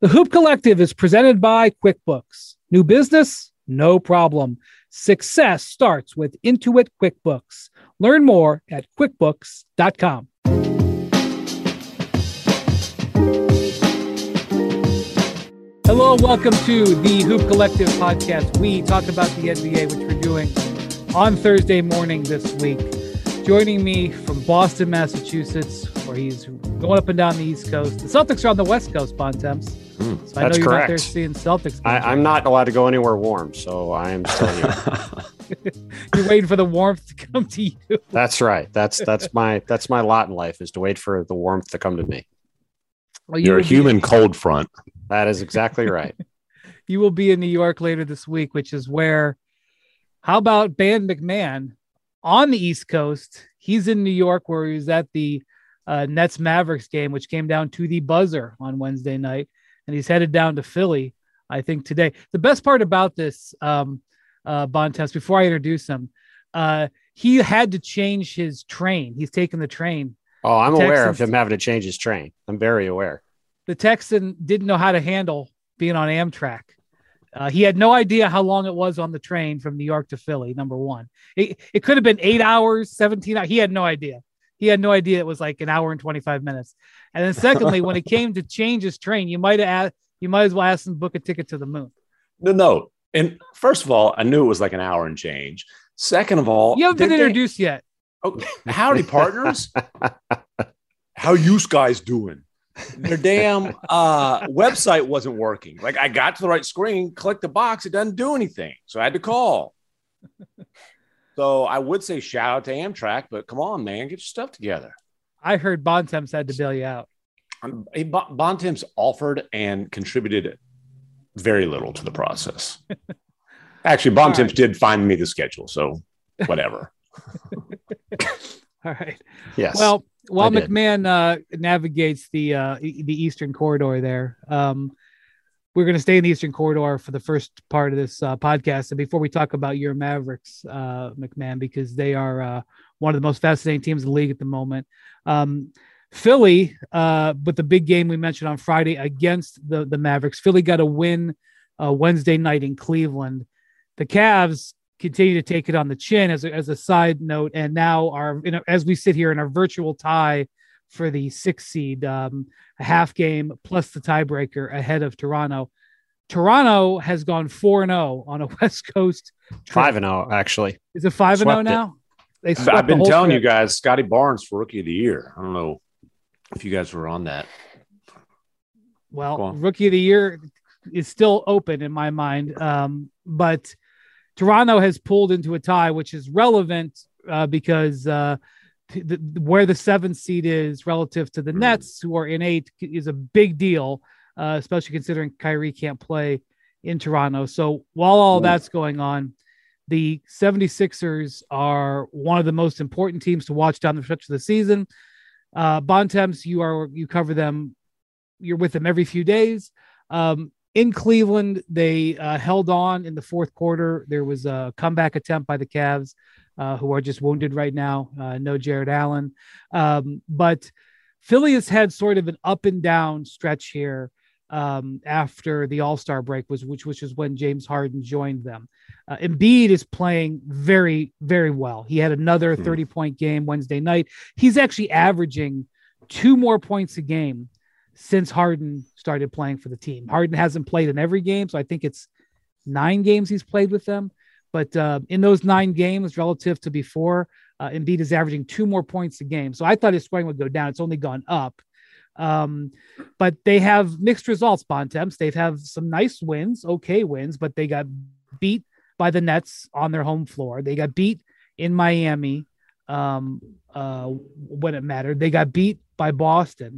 The Hoop Collective is presented by QuickBooks. New business? No problem. Success starts with Intuit QuickBooks. Learn more at QuickBooks.com. Hello and welcome to the Hoop Collective podcast. We talk about the NBA, which we're doing on Thursday morning this week. Joining me from Boston, Massachusetts, where he's going up and down the East Coast. The Celtics are on the West Coast, Bontemps. So I know you're correct. Out there seeing Celtics. I'm not allowed to go anywhere warm, so I am still here. You're waiting for the warmth to come to you. That's right. That's my lot in life, is to wait for the warmth to come to me. Well, you're a human cold front. That is exactly right. You will be in New York later this week, which is where, how about Ben McMahon on the East Coast? He's in New York, where he was at the Nets Mavericks game, which came down to the buzzer on Wednesday night. And he's headed down to Philly, I think, today. The best part about this, Bontemps, before I introduce him, he had to change his train. He's taking the train. Oh, I'm aware of him having to change his train. I'm very aware. The Texan didn't know how to handle being on Amtrak. He had no idea how long it was on the train from New York to Philly, number one. It could have been 8 hours, 17 hours. He had no idea. He had no idea it was like an hour and 25 minutes. And then secondly, when it came to change his train, you might as well ask him to book a ticket to the moon. No. And first of all, I knew it was like an hour and change. Second of all, you haven't been introduced yet. Oh, howdy, partners. How you guys doing? Their damn website wasn't working. Like, I got to the right screen, clicked the box, it doesn't do anything. So I had to call. So I would say shout out to Amtrak, but come on, man, get your stuff together. I heard Bontemps had to bail you out. Bontemps offered and contributed very little to the process. Actually, Bontemps did find me the schedule, so whatever. All right. Yes. Well, while McMahon navigates the Eastern Corridor there, we're going to stay in the Eastern Corridor for the first part of this podcast. And before we talk about your Mavericks, McMahon, because they are one of the most fascinating teams in the league at the moment. Philly, with the big game we mentioned on Friday against the Mavericks, Philly got a win Wednesday night in Cleveland. The Cavs continue to take it on the chin as a side note, and now as we sit here in our virtual tie for the 6th seed, a half game plus the tiebreaker ahead of Toronto. Toronto has gone 4-0 on a West Coast trip. 5-0, actually. Is it 5-0 now? I've been telling you guys, Scotty Barnes for Rookie of the Year. I don't know if you guys were on that. Well, Rookie of the Year is still open in my mind, but Toronto has pulled into a tie, which is relevant because where the 7th seed is relative to the Nets, who are in 8th, is a big deal, especially considering Kyrie can't play in Toronto. So while all that's going on, the 76ers are one of the most important teams to watch down the stretch of the season. Bontemps, you cover them. You're with them every few days. In Cleveland, they held on in the fourth quarter. There was a comeback attempt by the Cavs, who are just wounded right now. No Jared Allen. But Philly has had sort of an up and down stretch here after the All-Star break, which is when James Harden joined them. Embiid is playing very, very well. He had another 30-point game Wednesday night. He's actually averaging 2 more points a game since Harden started playing for the team. Harden hasn't played in every game, so I think it's 9 games he's played with them. But in those 9 games relative to before, Embiid is averaging 2 more points a game. So I thought his scoring would go down. It's only gone up. But they have mixed results, Bontemps. They've have some nice wins, okay wins, but they got beat by the Nets on their home floor. They got beat in Miami when it mattered. They got beat by Boston.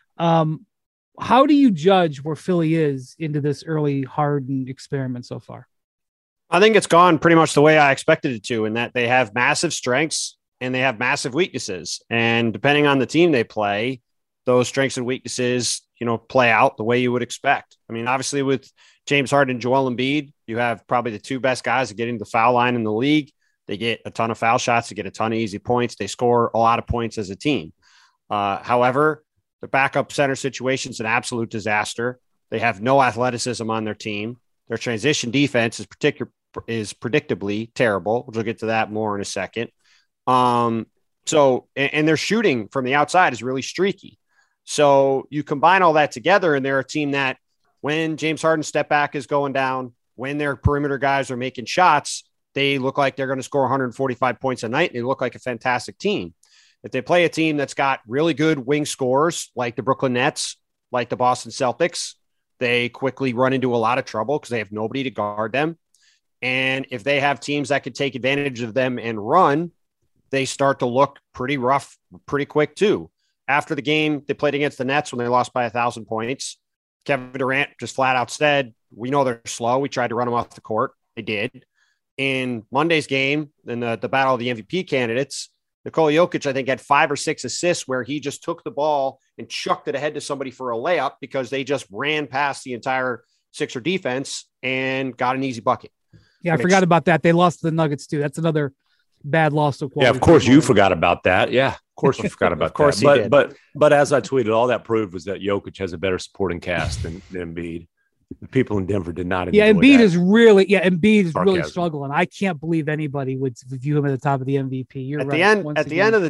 How do you judge where Philly is into this early Harden experiment so far? I think it's gone pretty much the way I expected it to, in that they have massive strengths and they have massive weaknesses. And depending on the team they play, those strengths and weaknesses, play out the way you would expect. I mean, obviously with James Harden and Joel Embiid, you have probably the 2 best guys at getting the foul line in the league. They get a ton of foul shots, they get a ton of easy points. They score a lot of points as a team. However, the backup center situation is an absolute disaster. They have no athleticism on their team. Their transition defense is predictably terrible. We'll get to that more in a second. So their shooting from the outside is really streaky. So you combine all that together, and they're a team that when James Harden's step back is going down, when their perimeter guys are making shots, they look like they're going to score 145 points a night. They look like a fantastic team. If they play a team that's got really good wing scorers, like the Brooklyn Nets, like the Boston Celtics, they quickly run into a lot of trouble because they have nobody to guard them. And if they have teams that could take advantage of them and run, they start to look pretty rough, pretty quick too. After the game, they played against the Nets when they lost by 1,000 points. Kevin Durant just flat out said, we know they're slow. We tried to run them off the court. They did. In Monday's game, in the battle of the MVP candidates, Nikola Jokic, I think, had 5 or 6 assists where he just took the ball and chucked it ahead to somebody for a layup because they just ran past the entire Sixer defense and got an easy bucket. Yeah, I forgot about that. They lost to the Nuggets too. That's another bad loss of quality. Yeah, of course you forgot about that. Yeah, of course you forgot about course that. But as I tweeted, all that proved was that Jokic has a better supporting cast than Embiid. The people in Denver did not enjoy Embiid that. Embiid is really struggling. I can't believe anybody would view him at the top of the MVP. You're right. At the end of the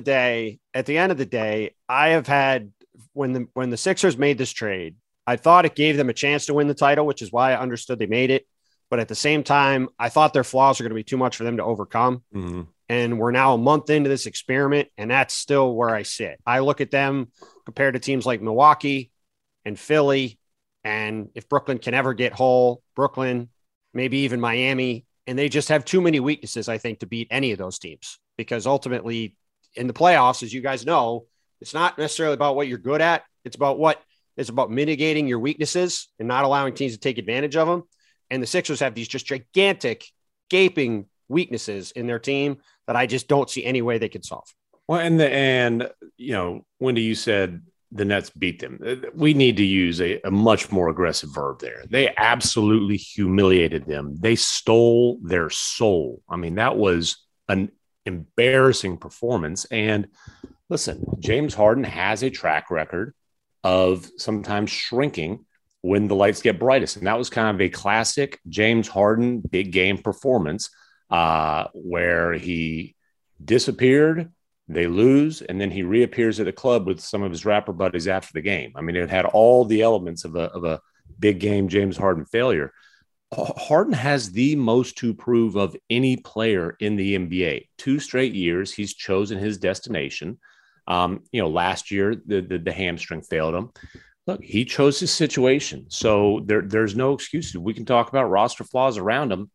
day, I have had when the Sixers made this trade, I thought it gave them a chance to win the title, which is why I understood they made it. But at the same time, I thought their flaws are going to be too much for them to overcome. Mm-hmm. And we're now a month into this experiment, and that's still where I sit. I look at them compared to teams like Milwaukee and Philly. And if Brooklyn can ever get whole, Brooklyn, maybe even Miami, and they just have too many weaknesses, I think, to beat any of those teams. Because ultimately, in the playoffs, as you guys know, it's not necessarily about what you're good at. It's about mitigating your weaknesses and not allowing teams to take advantage of them. And the Sixers have these just gigantic, gaping weaknesses in their team that I just don't see any way they could solve. Well, and Wendy, you said the Nets beat them. We need to use a much more aggressive verb there. They absolutely humiliated them. They stole their soul. I mean, that was an embarrassing performance. And listen, James Harden has a track record of sometimes shrinking when the lights get brightest. And that was kind of a classic James Harden big game performance where he disappeared, they lose, and then he reappears at the club with some of his rapper buddies after the game. I mean, it had all the elements of a big game James Harden failure. Harden has the most to prove of any player in the NBA. 2 straight years, he's chosen his destination. Last year, the hamstring failed him. Look, he chose his situation. So there's no excuses. We can talk about roster flaws around him.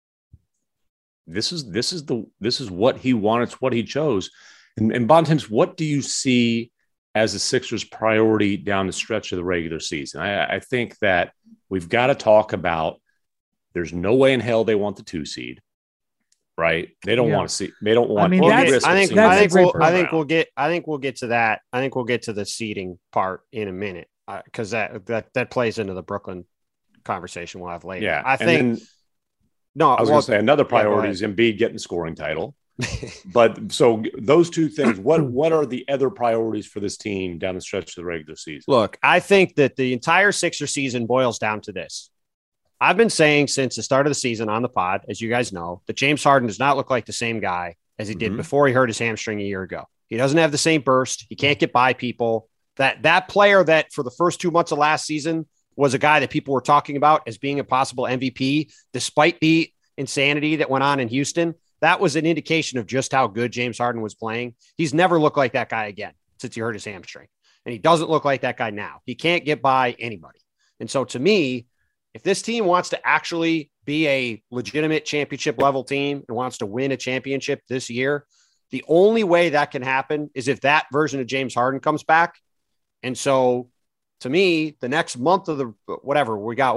This is what he wanted. It's what he chose. And Bontemps, what do you see as the Sixers' priority down the stretch of the regular season? I think that we've got to talk about. There's no way in hell they want the 2 seed, right? They don't want to see. They don't want. I think we'll get to that. I think we'll get to the seeding part in a minute because that plays into the Brooklyn conversation we'll have later. Yeah, I think. I was going to say another priority is Embiid getting the scoring title. But so those 2 things, what are the other priorities for this team down the stretch of the regular season? Look, I think that the entire Sixer season boils down to this. I've been saying since the start of the season on the pod, as you guys know, that James Harden does not look like the same guy as he did before he hurt his hamstring a year ago. He doesn't have the same burst. He can't get by people. That player that for the first 2 months of last season was a guy that people were talking about as being a possible MVP, despite the insanity that went on in Houston. That was an indication of just how good James Harden was playing. He's never looked like that guy again since he hurt his hamstring. And he doesn't look like that guy now. He can't get by anybody. And so to me, if this team wants to actually be a legitimate championship level team and wants to win a championship this year, the only way that can happen is if that version of James Harden comes back. And so to me, the next month of the whatever, we got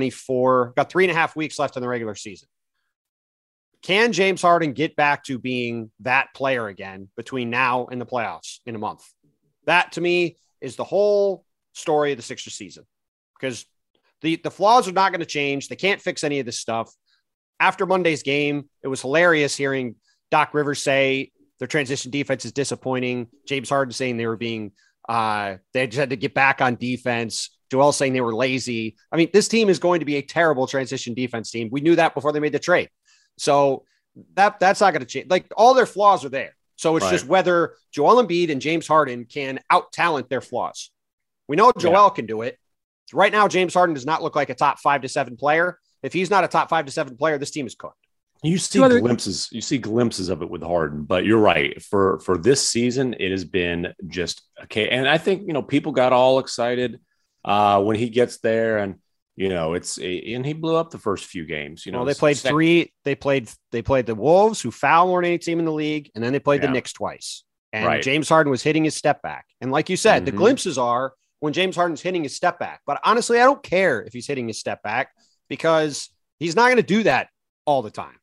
3.5 weeks left in the regular season. Can James Harden get back to being that player again between now and the playoffs in a month? That to me is the whole story of the Sixers season, because the flaws are not going to change. They can't fix any of this stuff. After Monday's game, it was hilarious hearing Doc Rivers say their transition defense is disappointing. James Harden saying they were being they just had to get back on defense. Joel's saying they were lazy. I mean, this team is going to be a terrible transition defense team. We knew that before they made the trade. So that's not going to change. Like, all their flaws are there. So it's just whether Joel Embiid and James Harden can out-talent their flaws. We know Joel can do it. Right now, James Harden does not look like a top 5 to 7 player. If he's not a top 5 to 7 player, this team is cooked. You see glimpses of it with Harden, but you're right. For this season, it has been just okay. And I think, people got all excited when he gets there, and and he blew up the first few games. They played They played the Wolves, who foul more than any team in the league, and then they played the Knicks twice. And James Harden was hitting his step back. And like you said, the glimpses are when James Harden's hitting his step back. But honestly, I don't care if he's hitting his step back, because he's not going to do that all the time.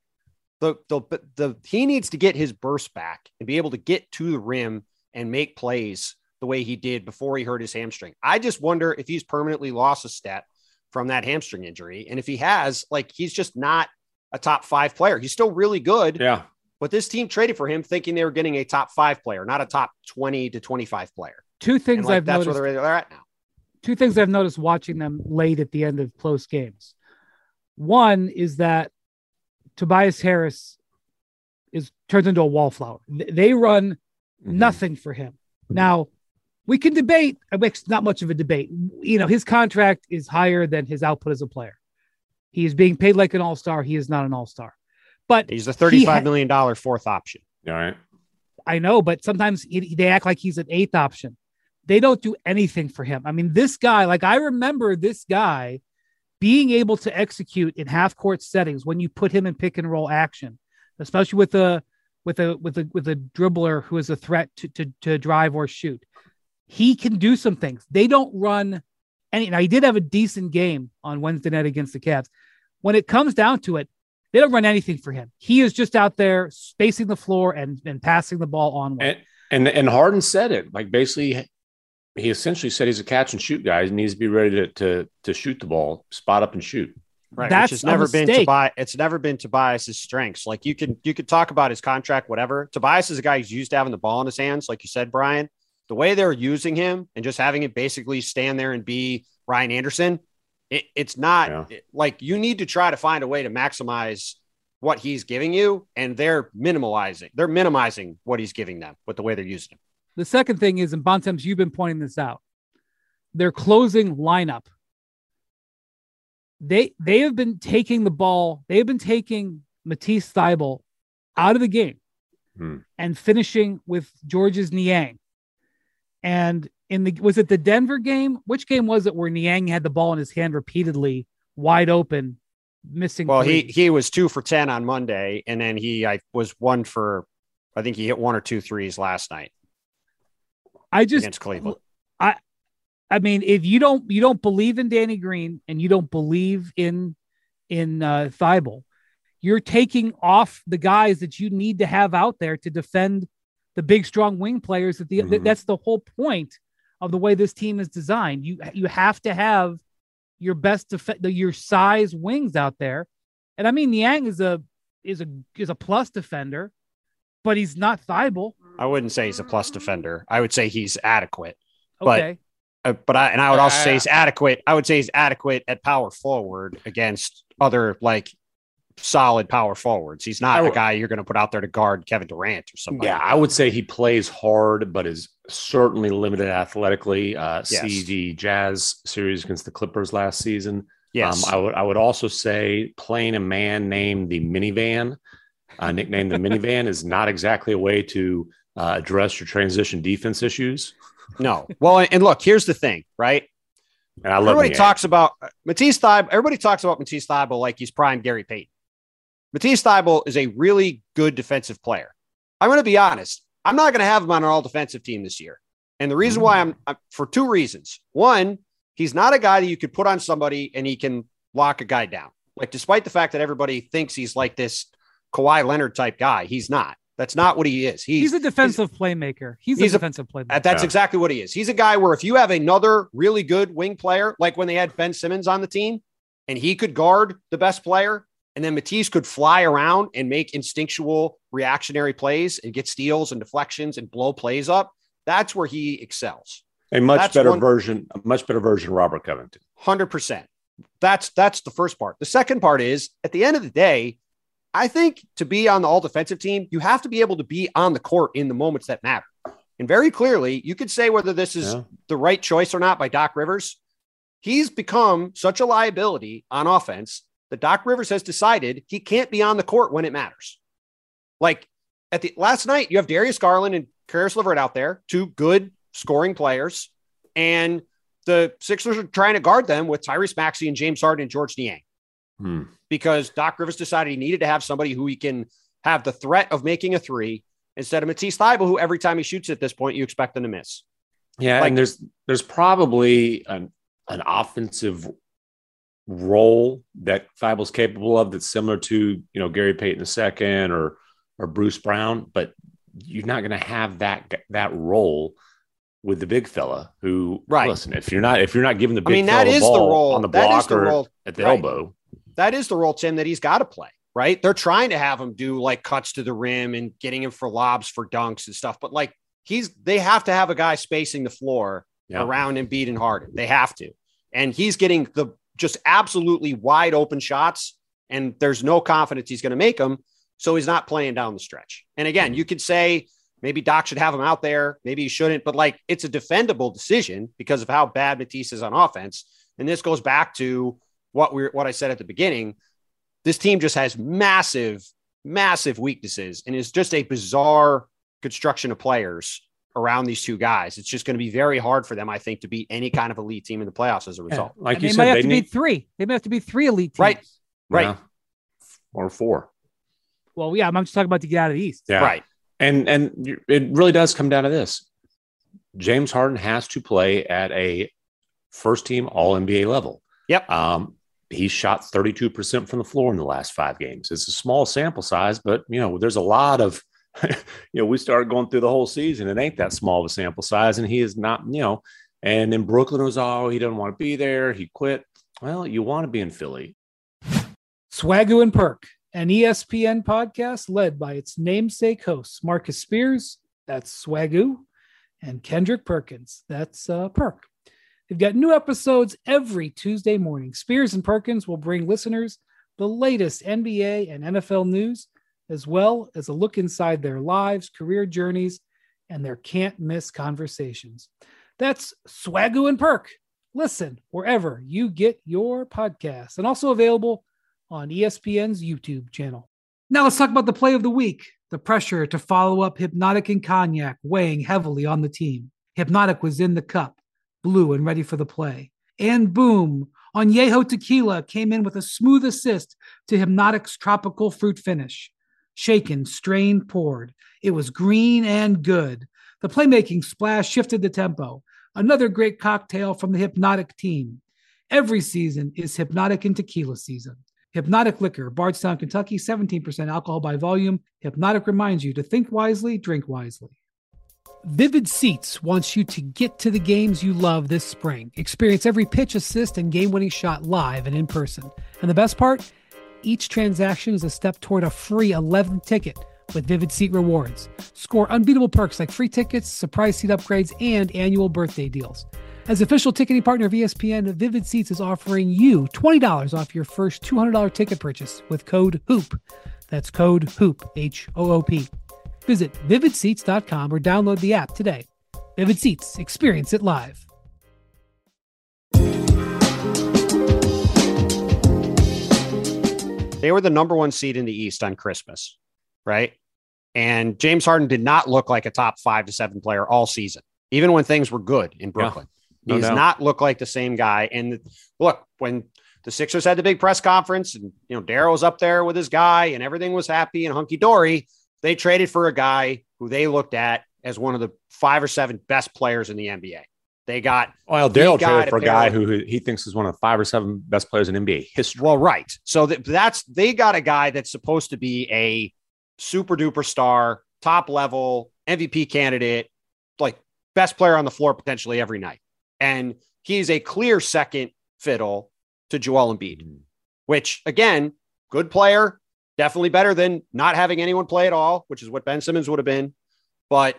He needs to get his burst back and be able to get to the rim and make plays the way he did before he hurt his hamstring. I just wonder if he's permanently lost a step from that hamstring injury. And if he has, he's just not a top 5 player. He's still really good. Yeah. But this team traded for him thinking they were getting a top 5 player, not a top 20 to 25 player. Two things I've that's noticed. Where they're at now. Two things I've noticed watching them late at the end of close games. One is that Tobias Harris turns into a wallflower. They run nothing for him. Now, we can debate. It's not much of a debate. His contract is higher than his output as a player. He is being paid like an all-star. He is not an all-star. But he's a $35 million fourth option. All right. I know, but sometimes they act like he's an 8th option. They don't do anything for him. I mean, this guy, I remember this guy being able to execute in half-court settings when you put him in pick and roll action, especially with a dribbler who is a threat to drive or shoot. He can do some things. They don't run any. Now, he did have a decent game on Wednesday night against the Cavs. When it comes down to it, they don't run anything for him. He is just out there spacing the floor and passing the ball onward. And Harden said it. Basically, he essentially said he's a catch and shoot guy. He needs to be ready to shoot the ball, spot up and shoot. Right. That's which has never been it's never been Tobias's strengths. You could talk about his contract, whatever. Tobias is a guy who's used to having the ball in his hands. Like you said, Brian, the way they're using him and just having him basically stand there and be Ryan Anderson, it's not you need to try to find a way to maximize what he's giving you. And they're minimizing what he's giving them with the way they're using him. The second thing is, and Bontemps, you've been pointing this out, their closing lineup. They have been taking the ball. They have been taking Matisse Thybulle out of the game and finishing with Georges Niang. And was it the Denver game? Which game was it where Niang had the ball in his hand repeatedly, wide open, missing? Well, he was 2 for 10 on Monday, and then was 1 for, I think he hit 1 or 2 threes last night. Against Cleveland. I mean, if you don't believe in Danny Green and you don't believe in Thybulle, you're taking off the guys that you need to have out there to defend the big, strong wing players. That's the whole point of the way this team is designed. You have to have your best your size wings out there. And I mean, Niang is a plus defender, but he's not Thybulle. I wouldn't say he's a plus defender. I would say he's adequate. Okay. I would also say he's adequate. I would say he's adequate at power forward against other solid power forwards. He's not a guy you're going to put out there to guard Kevin Durant or somebody. Yeah, I would say he plays hard, but is certainly limited athletically. See the Jazz series against the Clippers last season. Yes. I would also say playing a man named the Minivan, nicknamed the Minivan, is not exactly a way to address your transition defense issues. No. Well, and look, here's the thing, right? And I love everybody talks about Matisse Thybulle. Everybody talks about Matisse Thybulle like he's prime Gary Payton. Matisse Thybulle is a really good defensive player. I'm going to be honest. I'm not going to have him on an all defensive team this year. And the reason why I'm for 2 reasons. One, he's not a guy that you could put on somebody and he can lock a guy down. Despite the fact that everybody thinks he's like this Kawhi Leonard type guy, he's not. That's not what he is. He's a defensive playmaker. He's a defensive playmaker. That's exactly what he is. He's a guy where if you have another really good wing player, like when they had Ben Simmons on the team, and he could guard the best player, and then Matisse could fly around and make instinctual reactionary plays and get steals and deflections and blow plays up, that's where he excels. A much better version of Robert Covington. 100%. That's the first part. The second part is, at the end of the day, I think to be on the all defensive team, you have to be able to be on the court in the moments that matter. And very clearly, you could say whether this is the right choice or not by Doc Rivers. He's become such a liability on offense that Doc Rivers has decided he can't be on the court when it matters. Like last night, you have Darius Garland and Karis LeVert out there, two good scoring players, and the Sixers are trying to guard them with Tyrese Maxey and James Harden and George Niang. Because Doc Rivers decided he needed to have somebody who he can have the threat of making a three instead of Matisse Thybulle, who every time he shoots at this point, you expect him to miss. Yeah, and there's probably an offensive role that Thybulle's capable of that's similar to, Gary Payton II or Bruce Brown, but you're not going to have that role with the big fella who, listen, if you're not giving the big fella the ball on the block or at the elbow. That is the role, Tim, that he's got to play, right? They're trying to have him do like cuts to the rim and getting him for lobs for dunks and stuff. But like they have to have a guy spacing the floor around Embiid and Harden. They have to. And he's getting the just absolutely wide open shots, and there's no confidence he's going to make them. So he's not playing down the stretch. And again, you could say maybe Doc should have him out there. Maybe he shouldn't, but like it's a defendable decision because of how bad Matisse is on offense. And this goes back to what I said at the beginning. This team just has massive, massive weaknesses and is just a bizarre construction of players around these two guys. It's just going to be very hard for them, I think, to beat any kind of elite team in the playoffs as a result. Like and you said, they might have to be three elite teams. Right. Yeah. Or four. Well, yeah, I'm just talking about to get out of the East. Yeah. Right. And it really does come down to this. James Harden has to play at a first team all NBA level. Yep. He shot 32% from the floor in the last 5 games. It's a small sample size, but there's a lot of, we started going through the whole season. It ain't that small of a sample size. And he is not, and in Brooklyn was, he doesn't want to be there. He quit. Well, you want to be in Philly. Swagoo and Perk, an ESPN podcast led by its namesake hosts, Marcus Spears, that's Swagoo, and Kendrick Perkins, that's Perk. They've got new episodes every Tuesday morning. Spears and Perkins will bring listeners the latest NBA and NFL news, as well as a look inside their lives, career journeys, and their can't-miss conversations. That's Swagoo and Perk. Listen wherever you get your podcasts, and also available on ESPN's YouTube channel. Now let's talk about the play of the week. The pressure to follow up Hypnotic and Cognac weighing heavily on the team. Hypnotic was in the cup, blue and ready for the play. And boom, Añejo Tequila came in with a smooth assist to Hypnotic's tropical fruit finish. Shaken, strained, poured. It was green and good. The playmaking splash shifted the tempo. Another great cocktail from the Hypnotic team. Every season is Hypnotic and Tequila season. Hypnotic Liquor, Bardstown, Kentucky, 17% alcohol by volume. Hypnotic reminds you to think wisely, drink wisely. Vivid Seats wants you to get to the games you love this spring. Experience every pitch, assist, and game-winning shot live and in person. And the best part? Each transaction is a step toward a free 11th ticket with Vivid Seat rewards. Score unbeatable perks like free tickets, surprise seat upgrades, and annual birthday deals. As official ticketing partner of ESPN, Vivid Seats is offering you $20 off your first $200 ticket purchase with code HOOP. That's code HOOP, H-O-O-P. Visit vividseats.com or download the app today. Vivid Seats, experience it live. They were the number 1 seed in the East on Christmas, right? And James Harden did not look like a top 5 to 7 player all season, even when things were good in Brooklyn. Yeah. He does not look like the same guy. And look, when the Sixers had the big press conference and, Daryl was up there with his guy and everything was happy and hunky-dory, they traded for a guy who they looked at as one of the 5 or 7 best players in the NBA. They got Daryl traded for a guy who he thinks is one of the 5 or 7 best players in NBA history. Well, right. So they got a guy that's supposed to be a super duper star, top level MVP candidate, like best player on the floor potentially every night. And he's a clear second fiddle to Joel Embiid, which again, good player, definitely better than not having anyone play at all, which is what Ben Simmons would have been. But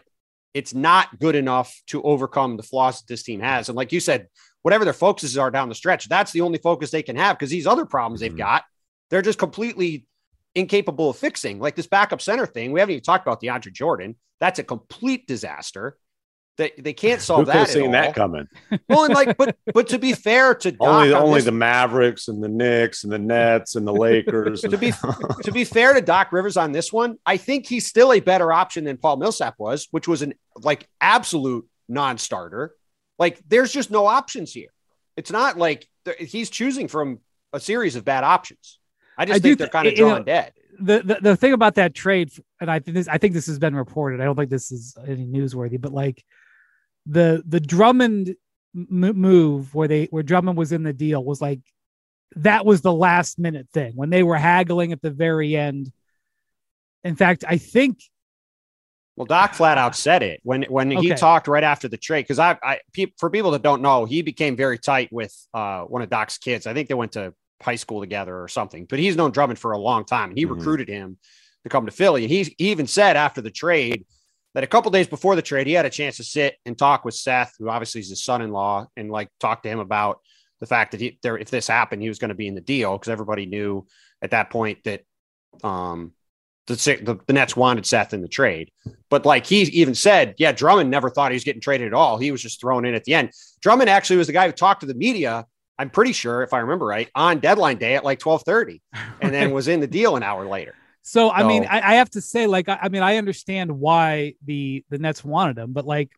it's not good enough to overcome the flaws that this team has. And like you said, whatever their focuses are down the stretch, that's the only focus they can have, because these other problems they've got, they're just completely incapable of fixing. Like this backup center thing, we haven't even talked about DeAndre Jordan. That's a complete disaster. They can't solve that. Who could have seen that coming? Well, and like, but to be fair to Doc, only the Mavericks and the Knicks and the Nets and the Lakers. to be fair to Doc Rivers on this one, I think he's still a better option than Paul Millsap was, which was an absolute non-starter. Like there's just no options here. It's not like he's choosing from a series of bad options. I just think they're kind of drawing dead. The thing about that trade, and I think this has been reported. I don't think this is any newsworthy, but like the Drummond move where Drummond was in the deal was like, that was the last minute thing when they were haggling at the very end. In fact, I think. Well, Doc flat out said it when he talked right after the trade. Cause for people that don't know, he became very tight with one of Doc's kids. I think they went to high school together or something, but he's known Drummond for a long time, and he recruited him to come to Philly. And he even said after the trade that a couple days before the trade, he had a chance to sit and talk with Seth, who obviously is his son-in-law, and like talk to him about the fact that if this happened, he was going to be in the deal, because everybody knew at that point that the Nets wanted Seth in the trade. But like he even said, yeah, Drummond never thought he was getting traded at all. He was just thrown in at the end. Drummond actually was the guy who talked to the media, I'm pretty sure, if I remember right, on deadline day at like 12:30, and then was in the deal an hour later. So, I mean, I have to say, like, I mean, I understand why the Nets wanted him, but like,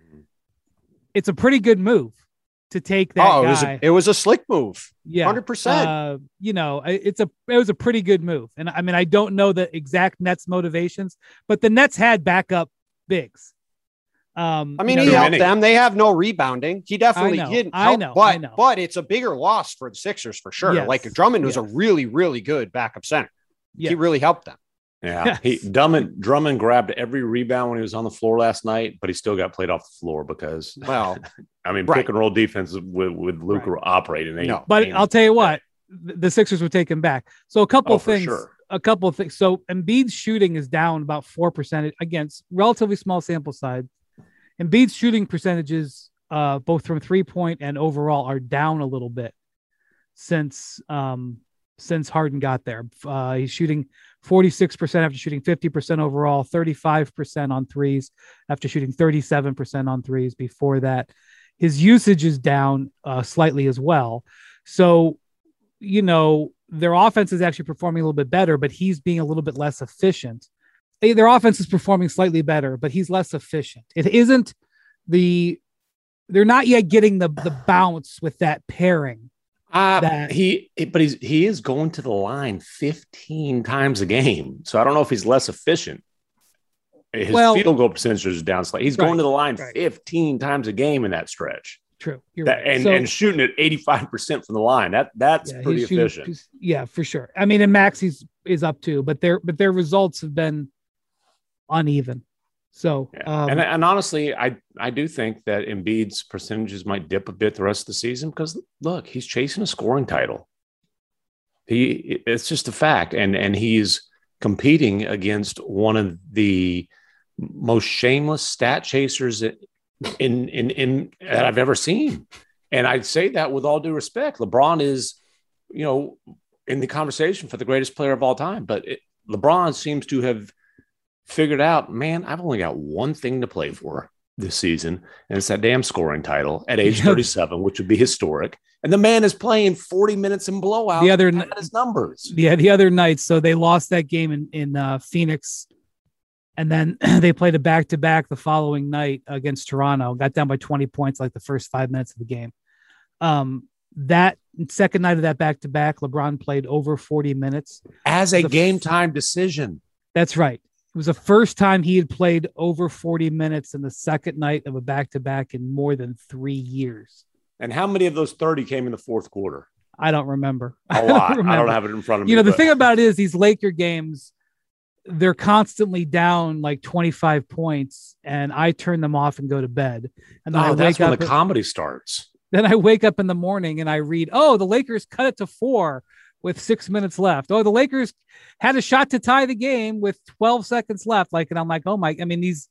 it's a pretty good move to take that guy. It was a slick move. Yeah. 100%. You know, it was a pretty good move. And I mean, I don't know the exact Nets motivations, but the Nets had backup bigs. I mean, he helped them. They have no rebounding. He definitely didn't help, I know. But it's a bigger loss for the Sixers for sure. Yes. Like Drummond was a really, really good backup center. Yes. He really helped them. Yeah. Yes. Drummond grabbed every rebound when he was on the floor last night, but he still got played off the floor because, well, I mean, pick and roll defense with Luka operating. But I'll tell you what, the Sixers would take him back. So a couple of things. So Embiid's shooting is down about 4% against relatively small sample size. Embiid's shooting percentages, both from 3-point and overall, are down a little bit since Harden got there. He's shooting 46% after shooting 50% overall, 35% on threes after shooting 37% on threes before that. His usage is down slightly as well. So, you know, their offense is actually performing a little bit better, but he's being a little bit less efficient. Their offense is performing slightly better, but he's less efficient. It isn't they're not yet getting the bounce with that pairing. He is going to the line 15 times a game. So I don't know if he's less efficient. His field goal percentage is down slightly. He's going to the line 15 times a game in that stretch. True. And shooting at 85% from the line. That's pretty efficient. Yeah, for sure. I mean, and Max is up too, but their results have been uneven. So, and honestly, I do think that Embiid's percentages might dip a bit the rest of the season because look, he's chasing a scoring title. It's just a fact. And he's competing against one of the most shameless stat chasers in that I've ever seen. And I'd say that with all due respect. LeBron is, you know, in the conversation for the greatest player of all time, but LeBron seems to have figured out, man, I've only got one thing to play for this season, and it's that damn scoring title at age 37, which would be historic. And the man is playing 40 minutes in blowout. His numbers. Yeah, the other night. So they lost that game in Phoenix, and then they played a back-to-back the following night against Toronto. Got down by 20 points like the first 5 minutes of the game. That second night of that back-to-back, LeBron played over 40 minutes as a game-time decision. That's right. It was the first time he had played over 40 minutes in the second night of a back-to-back in more than 3 years. And how many of those 30 came in the fourth quarter? I don't remember. A lot. I don't have it in front of me. You know, the thing about it is these Laker games, they're constantly down like 25 points, and I turn them off and go to bed. And then that's when the comedy starts. Then I wake up in the morning and I read, oh, the Lakers cut it to 4 with 6 minutes left. Oh, the Lakers had a shot to tie the game with 12 seconds left. And I'm like, oh my, I mean, these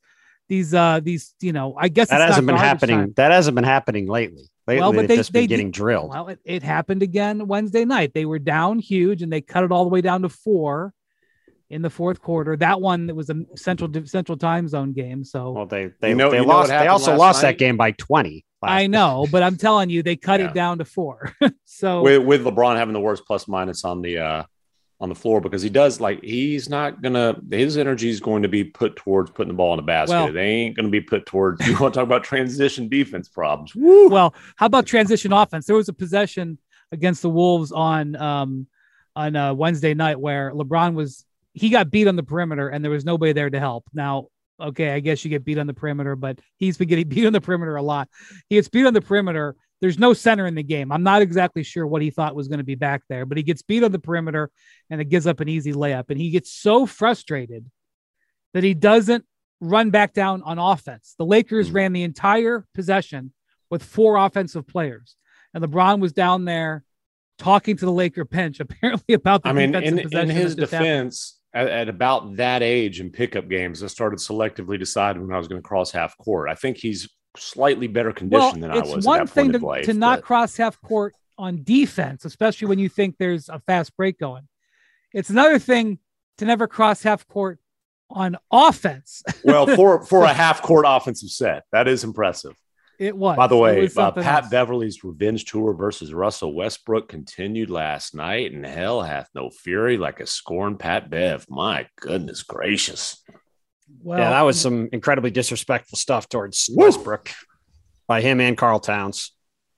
I guess that hasn't been happening. Time. That hasn't been happening lately. Lately, they've just been getting drilled. Well, it happened again Wednesday night. They were down huge, and they cut it all the way down to 4 in the fourth quarter. That one, it was a central time zone game. So they lost. They also lost that game by 20. I know, but I'm telling you, they cut it down to 4. So with LeBron having the worst plus minus on the floor, because he's not gonna, his energy is going to be put towards putting the ball in the basket. Well, they ain't going to be put towards, you want to talk about transition defense problems. Woo! Well, how about transition offense? There was a possession against the Wolves on Wednesday night where LeBron he got beat on the perimeter and there was nobody there to help. Now, okay, I guess you get beat on the perimeter, but he's been getting beat on the perimeter a lot. He gets beat on the perimeter. There's no center in the game. I'm not exactly sure what he thought was going to be back there, but he gets beat on the perimeter and it gives up an easy layup. And he gets so frustrated that he doesn't run back down on offense. The Lakers ran the entire possession with 4 offensive players. And LeBron was down there talking to the Laker bench, apparently about the defensive possession. In his defense, at about that age in pickup games, I started selectively deciding when I was going to cross half court. I think he's slightly better conditioned than I was. It's one thing to not cross half court on defense, especially when you think there's a fast break going. It's another thing to never cross half court on offense. Well, for a half court offensive set, that is impressive. It was. By the way, Pat Beverly's revenge tour versus Russell Westbrook continued last night, and hell hath no fury like a scorned Pat Bev. My goodness gracious. Well, yeah, that was some incredibly disrespectful stuff towards Westbrook by him and Karl Towns.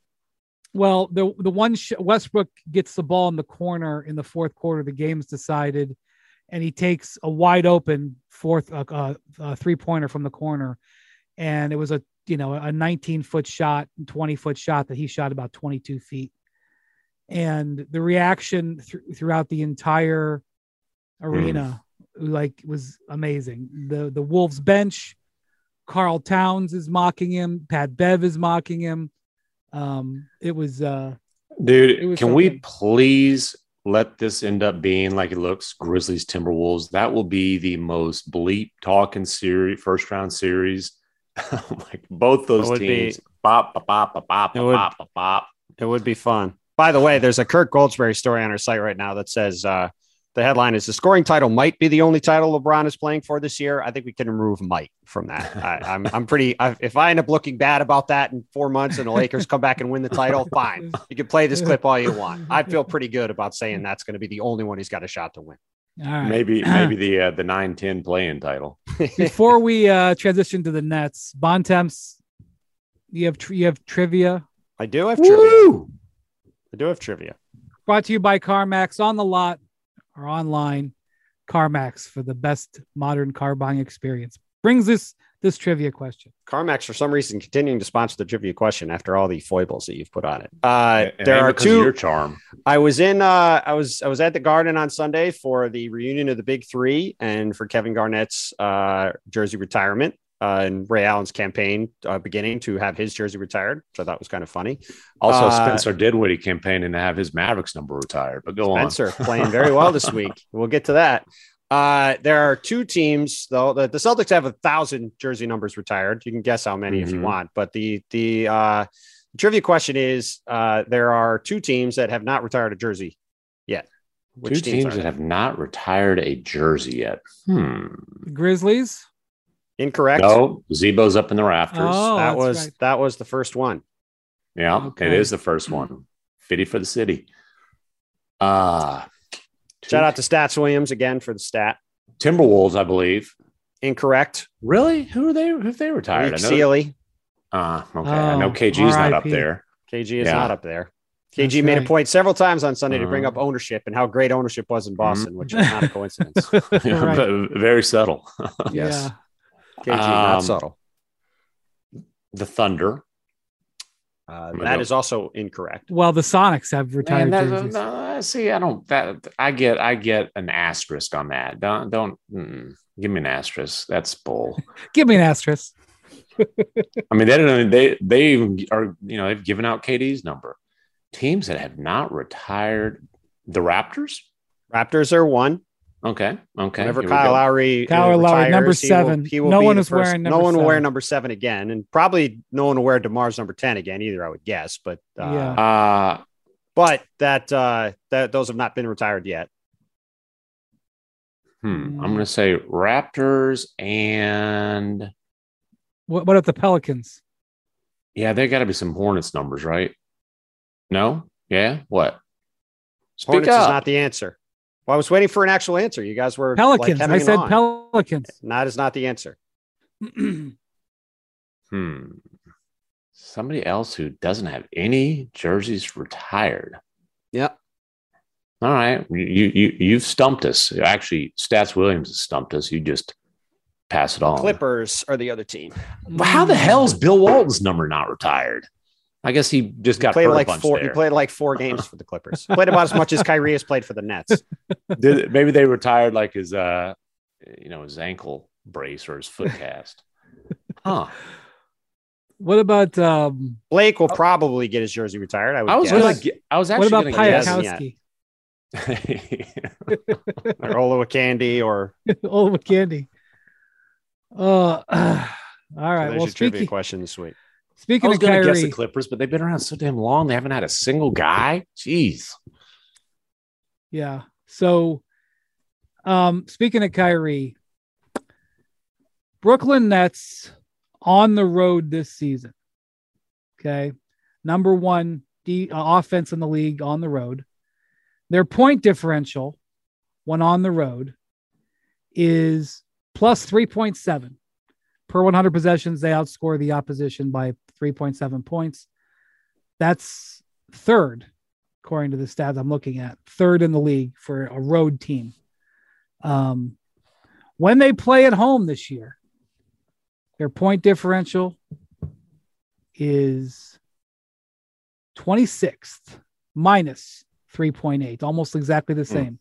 Well, the one Westbrook gets the ball in the corner in the fourth quarter, the game's decided, and he takes a wide open three-pointer from the corner, and it was a 19-foot shot, 20-foot shot that he shot about 22 feet. And the reaction throughout the entire arena was amazing. The Wolves bench, Karl Towns is mocking him, Pat Bev is mocking him. It was can we please let this end up being like it looks, Grizzlies Timberwolves? That will be the most bleep talking series, first round series. Like both those teams. It would be fun. By the way, there's a Kirk Goldsberry story on our site right now that says the headline is the scoring title might be the only title LeBron is playing for this year. I think we can remove might from that. I'm pretty, if I end up looking bad about that in 4 months and the Lakers come back and win the title, fine. You can play this clip all you want. I feel pretty good about saying that's going to be the only one he's got a shot to win. All right. Maybe the 9-10 play-in title. Before we transition to the Nets, Bontemps, you have trivia. I do have trivia. Brought to you by CarMax, on the lot or online. CarMax, for the best modern car buying experience. Brings this trivia question. CarMax, for some reason, continuing to sponsor the trivia question after all the foibles that you've put on it. There are two. Your charm. I was I was at the Garden on Sunday for the reunion of the Big Three and for Kevin Garnett's jersey retirement and Ray Allen's campaign beginning to have his jersey retired, which I thought was kind of funny. Also, Spencer Dinwiddie campaigning to have his Mavericks number retired. But Spencer playing very well this week. We'll get to that. There are two teams, though. The Celtics have 1,000 jersey numbers retired. You can guess how many if you want. But the trivia question is, there are two teams that have not retired a jersey yet. Which two teams that have not retired a jersey yet? The Grizzlies? Incorrect. No, Zebo's up in the rafters. Oh, that was the first one. Yeah, okay. It is the first one. Fitty for the city. Shout out to Stats Williams again for the stat. Timberwolves, I believe. Incorrect. Really? Who have they retired? Sealy. Okay. I know KG's not up there. KG is not up there. KG made a point several times on Sunday to bring up ownership and how great ownership was in Boston, which is not a coincidence. Very subtle. Yes. Yeah. KG, not subtle. The Thunder. That is also incorrect. Well, the Sonics have retired jerseys. I get an asterisk on that. Don't give me an asterisk. That's bull. Give me an asterisk. I mean, they are, they've given out KD's number. Teams that have not retired, the Raptors. Raptors are one. Okay. Whenever Kyle Lowry retires, number 7. He will no be one the is first, wearing number No one 7. will wear number 7 again, and probably no one will wear DeMar's number 10 again either. I would guess, but but that those have not been retired yet. I'm going to say Raptors and what about the Pelicans? Yeah, there got to be some Hornets numbers, right? No? Yeah? What? Hornets is not the answer. Well, I was waiting for an actual answer. You guys were Pelicans. I said Pelicans. That is not the answer. Somebody else who doesn't have any jerseys retired. Yep. All right. You've stumped us. Actually, Stats Williams has stumped us. You just pass it on. Clippers are the other team. But how the hell is Bill Walton's number not retired? I guess he just got hurt a bunch there. He played like 4 games for the Clippers. Played about as much as Kyrie has played for the Nets. Maybe they retired like his his ankle brace or his foot cast. Huh. What about Blake will probably get his jersey retired. I was actually going to guess. What about Piatkowski? Or Olowokandi or Olowokandi. All right. So well, trivia question this week. Speaking of Kyrie, Kyrie, guess the Clippers, but they've been around so damn long. They haven't had a single guy. Jeez. Yeah. So, speaking of Kyrie, Brooklyn Nets on the road this season. Okay, number 1 offense in the league on the road. Their point differential when on the road is plus 3.7. Per 100 possessions, they outscore the opposition by 3.7 points. That's third, according to the stats I'm looking at. Third in the league for a road team. When they play at home this year, their point differential is 26th, minus 3.8, almost exactly the same.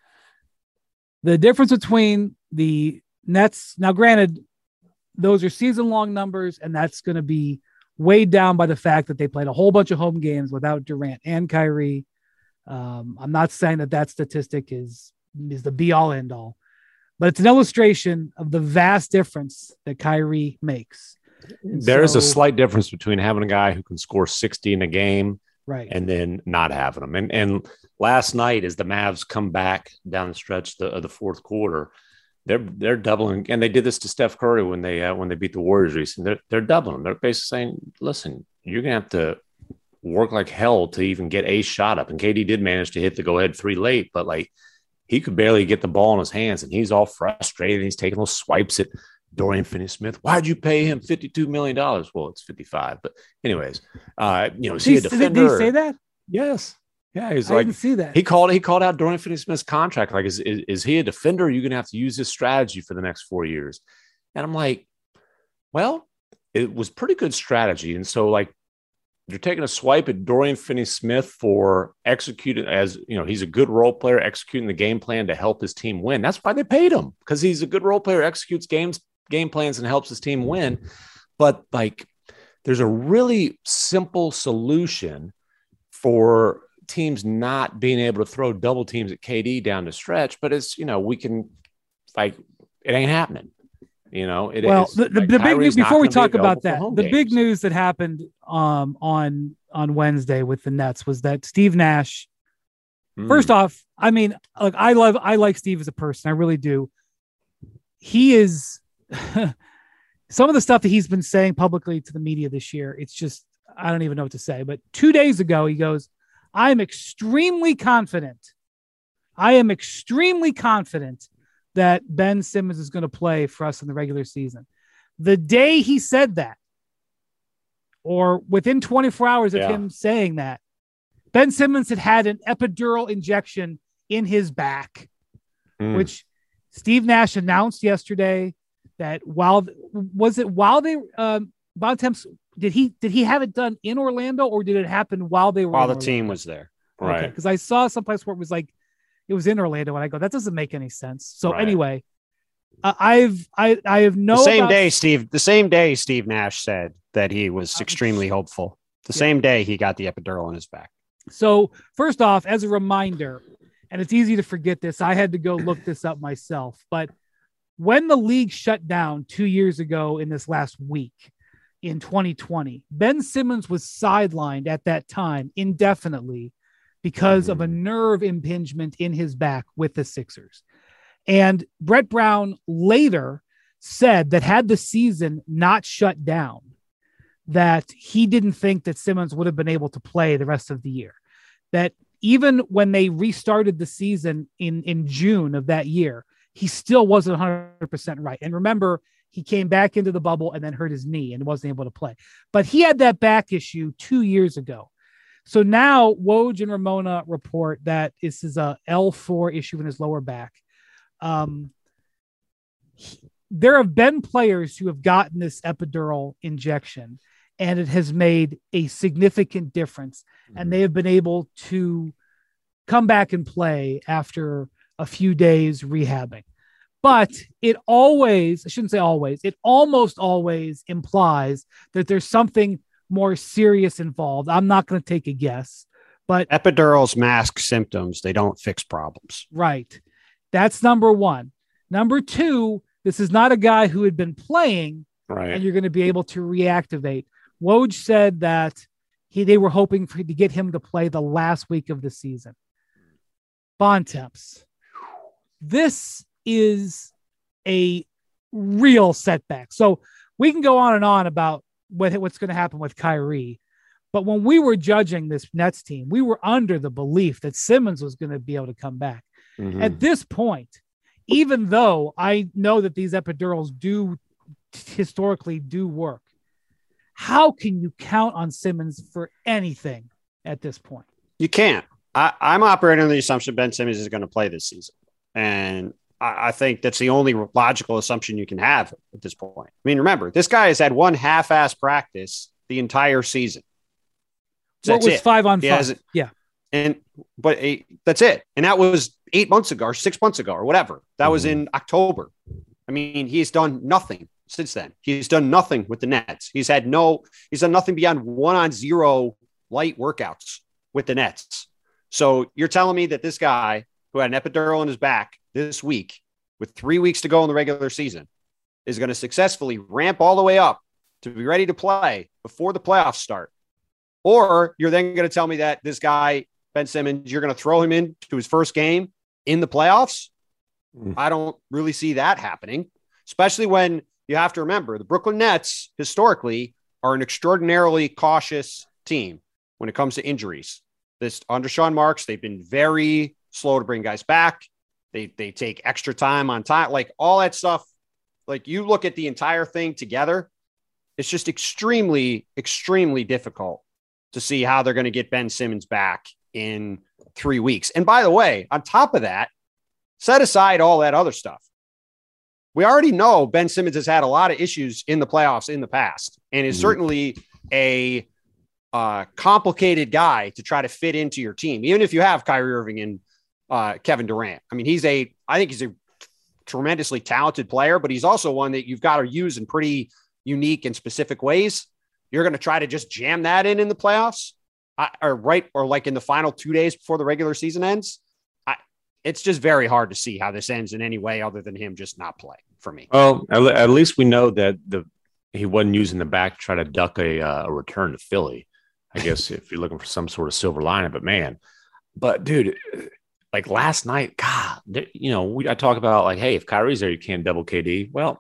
The difference between the Nets, now granted, those are season-long numbers, and that's going to be weighed down by the fact that they played a whole bunch of home games without Durant and Kyrie. I'm not saying that statistic is the be-all, end-all, but it's an illustration of the vast difference that Kyrie makes. There is a slight difference between having a guy who can score 60 in a game, right, and then not having him. And last night, as the Mavs come back down the stretch of the fourth quarter, they're doubling, and they did this to Steph Curry when they beat the Warriors recently. They're doubling him. They're basically saying, "Listen, you're gonna have to work like hell to even get a shot up." And KD did manage to hit the go-ahead 3 late, but like he could barely get the ball in his hands, and he's all frustrated. He's taking those swipes at Dorian Finney-Smith. Why'd you pay him $52 million? Well, it's 55, but anyways, is he a defender? Did he say that? Yes. Yeah, he's I didn't see that. He called out Dorian Finney-Smith's contract. Like, is he a defender? Or are you going to have to use this strategy for the next 4 years? And I'm like, well, it was pretty good strategy. And so, like, you're taking a swipe at Dorian Finney-Smith for executing, as he's a good role player, executing the game plan to help his team win. That's why they paid him, because he's a good role player, executes game plans, and helps his team win. But like, there's a really simple solution for teams not being able to throw double teams at KD down the stretch, but it's we can, like, it ain't happening. The big news before we talk about that, the big news that happened on Wednesday with the Nets was that Steve Nash. First off, I mean, like, I like Steve as a person, I really do. He is some of the stuff that he's been saying publicly to the media this year, it's just, I don't even know what to say. But 2 days ago, he goes, I am extremely confident that Ben Simmons is going to play for us in the regular season. The day he said that, or within 24 hours of him saying that, Ben Simmons had an epidural injection in his back, which Steve Nash announced yesterday that Bontemps, did he have it done in Orlando, or did it happen while they were while the team was there? Right. Because I saw someplace where it was like it was in Orlando, and I go, that doesn't make any sense. So anyway, I have no the same day Steve Nash said that he was extremely hopeful. The same day he got the epidural in his back. So first off, as a reminder, and it's easy to forget this. I had to go look this up myself. But when the league shut down 2 years ago in this last week in 2020, Ben Simmons was sidelined at that time indefinitely because of a nerve impingement in his back with the Sixers. And Brett Brown later said that had the season not shut down, that he didn't think that Simmons would have been able to play the rest of the year. That even when they restarted the season in June of that year, he still wasn't 100% right. And remember, he came back into the bubble and then hurt his knee and wasn't able to play. But he had that back issue 2 years ago. So now Woj and Ramona report that this is a L4 issue in his lower back. There have been players who have gotten this epidural injection, and it has made a significant difference. And they have been able to come back and play after a few days rehabbing. But it always, I shouldn't say always, it almost always implies that there's something more serious involved. I'm not going to take a guess, but epidurals mask symptoms. They don't fix problems. Right. That's number one. Number two, this is not a guy who had been playing, right, and you're going to be able to reactivate. Woj said that they were hoping to get him to play the last week of the season. Bontemps, this is a real setback. So we can go on and on about what's going to happen with Kyrie. But when we were judging this Nets team, we were under the belief that Simmons was going to be able to come back. At this point, even though I know that these epidurals historically do work, how can you count on Simmons for anything at this point? You can't. I'm operating on the assumption Ben Simmons is going to play this season. And I think that's the only logical assumption you can have at this point. I mean, remember, this guy has had one half-ass practice the entire season. What was 5-on-5? Yeah. But that's it. And that was 8 months ago or 6 months ago or whatever. That was in October. I mean, he's done nothing since then. He's done nothing with the Nets. He's done nothing beyond 1-on-0 light workouts with the Nets. So you're telling me that this guy who had an epidural in his back this week with 3 weeks to go in the regular season is going to successfully ramp all the way up to be ready to play before the playoffs start? Or you're then going to tell me that this guy, Ben Simmons, you're going to throw him into his first game in the playoffs? I don't really see that happening, especially when you have to remember the Brooklyn Nets historically are an extraordinarily cautious team when it comes to injuries. This under Sean Marks, they've been very slow to bring guys back. They take extra time on time, like all that stuff. Like you look at the entire thing together, it's just extremely, extremely difficult to see how they're going to get Ben Simmons back in 3 weeks. And by the way, on top of that, set aside all that other stuff. We already know Ben Simmons has had a lot of issues in the playoffs in the past and is certainly a complicated guy to try to fit into your team, even if you have Kyrie Irving and Kevin Durant. I mean, I think he's a tremendously talented player, but he's also one that you've got to use in pretty unique and specific ways. You're going to try to just jam that in the playoffs or like in the final 2 days before the regular season ends. It's just very hard to see how this ends in any way other than him just not playing for me. Well, at least we know that he wasn't using the back to try to duck a return to Philly. I guess if you're looking for some sort of silver lining, but dude, like last night, God, I talk about like, hey, if Kyrie's there, you can't double KD. Well,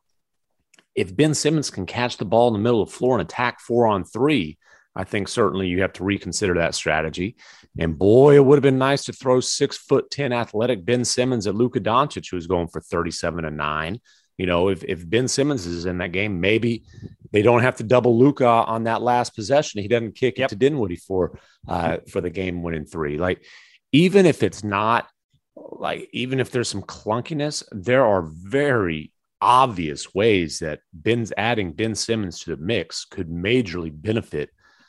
if Ben Simmons can catch the ball in the middle of the floor and attack 4-on-3, I think certainly you have to reconsider that strategy. And boy, it would have been nice to throw 6'10" athletic Ben Simmons at Luka Doncic, who's going for 37 and 9. If Ben Simmons is in that game, maybe they don't have to double Luka on that last possession. He doesn't kick it to Dinwiddie for the game winning 3. Like, even if it's not even if there's some clunkiness, there are very obvious ways that adding Ben Simmons to the mix could majorly benefit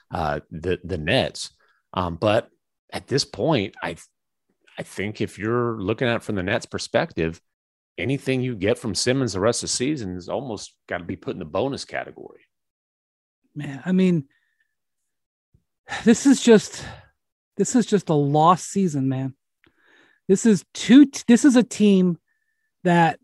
the Nets. But at this point, I think if you're looking at it from the Nets perspective, anything you get from Simmons the rest of the season is almost got to be put in the bonus category. Man, I mean, this is just a lost season, man. This is a team that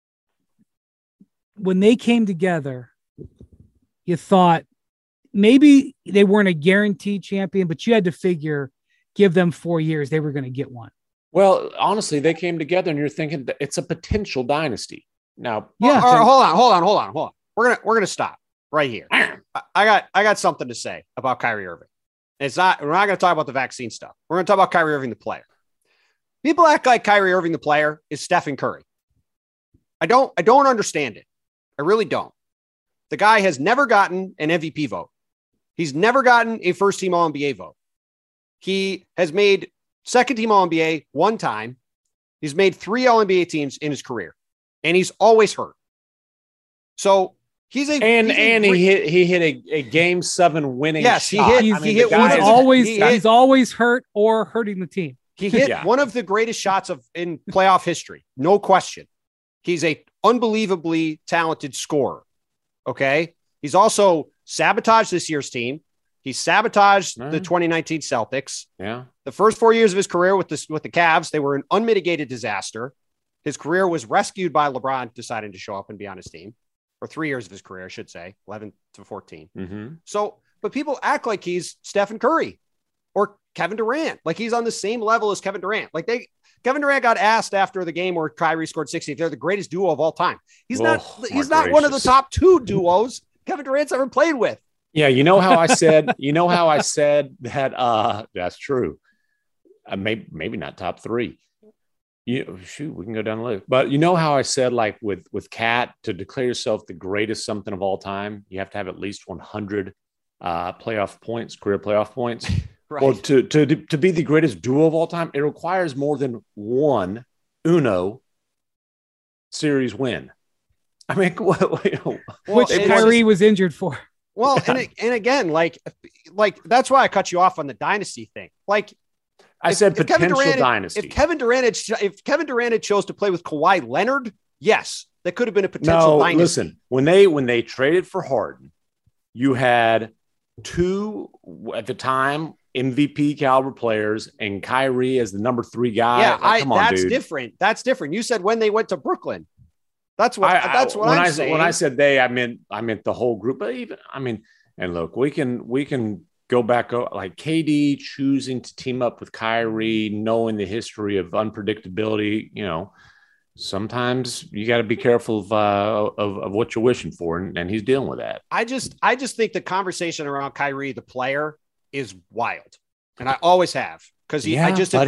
when they came together, you thought maybe they weren't a guaranteed champion, but you had to figure, give them 4 years, they were going to get one. Well, honestly, they came together and you're thinking that it's a potential dynasty. Now, yeah. Hold on. We're gonna stop right here. I got something to say about Kyrie Irving. We're not gonna talk about the vaccine stuff. We're gonna talk about Kyrie Irving, the player. People act like Kyrie Irving, the player, is Stephen Curry. I don't understand it. I really don't. The guy has never gotten an MVP vote. He's never gotten a first-team All-NBA vote. He has made second-team All-NBA one time. He's made 3 All-NBA teams in his career, and he's always hurt. So he hit a Game 7 winning. Yes, shot. He's always hurt or hurting the team. He hit one of the greatest shots in playoff history, no question. He's a unbelievably talented scorer. Okay, he's also sabotaged this year's team. He sabotaged the 2019 Celtics. Yeah, the first 4 years of his career with the Cavs, they were an unmitigated disaster. His career was rescued by LeBron deciding to show up and be on his team. Or 3 years of his career, I should say, 11 to 14. Mm-hmm. So, but people act like he's Stephen Curry or Kevin Durant, like he's on the same level as Kevin Durant. Kevin Durant got asked after the game where Kyrie scored 60 if they're the greatest duo of all time. He's not one of the top 2 duos Kevin Durant's ever played with. Yeah, you know how I said that that's true. Maybe not top 3. We can go down the list. But you know how I said, like with Kat, to declare yourself the greatest something of all time, you have to have at least 100 playoff points, career playoff points. Right. Or to be the greatest duo of all time, it requires more than one series win. I mean, which Kyrie was injured for. Well, and again, like that's why I cut you off on the dynasty thing. Like I said, potential dynasty. If Kevin Durant had chose to play with Kawhi Leonard, yes, that could have been a potential dynasty. Listen, when they traded for Harden, you had 2 at the time MVP caliber players and Kyrie as the number 3 guy. Yeah, that's different. That's different. You said when they went to Brooklyn. That's what I'm saying. When I said they, I meant the whole group. But and look, we can go back, like KD choosing to team up with Kyrie, knowing the history of unpredictability. Sometimes you got to be careful of what you're wishing for, and he's dealing with that. I just think the conversation around Kyrie, the player, is wild, and I always have because he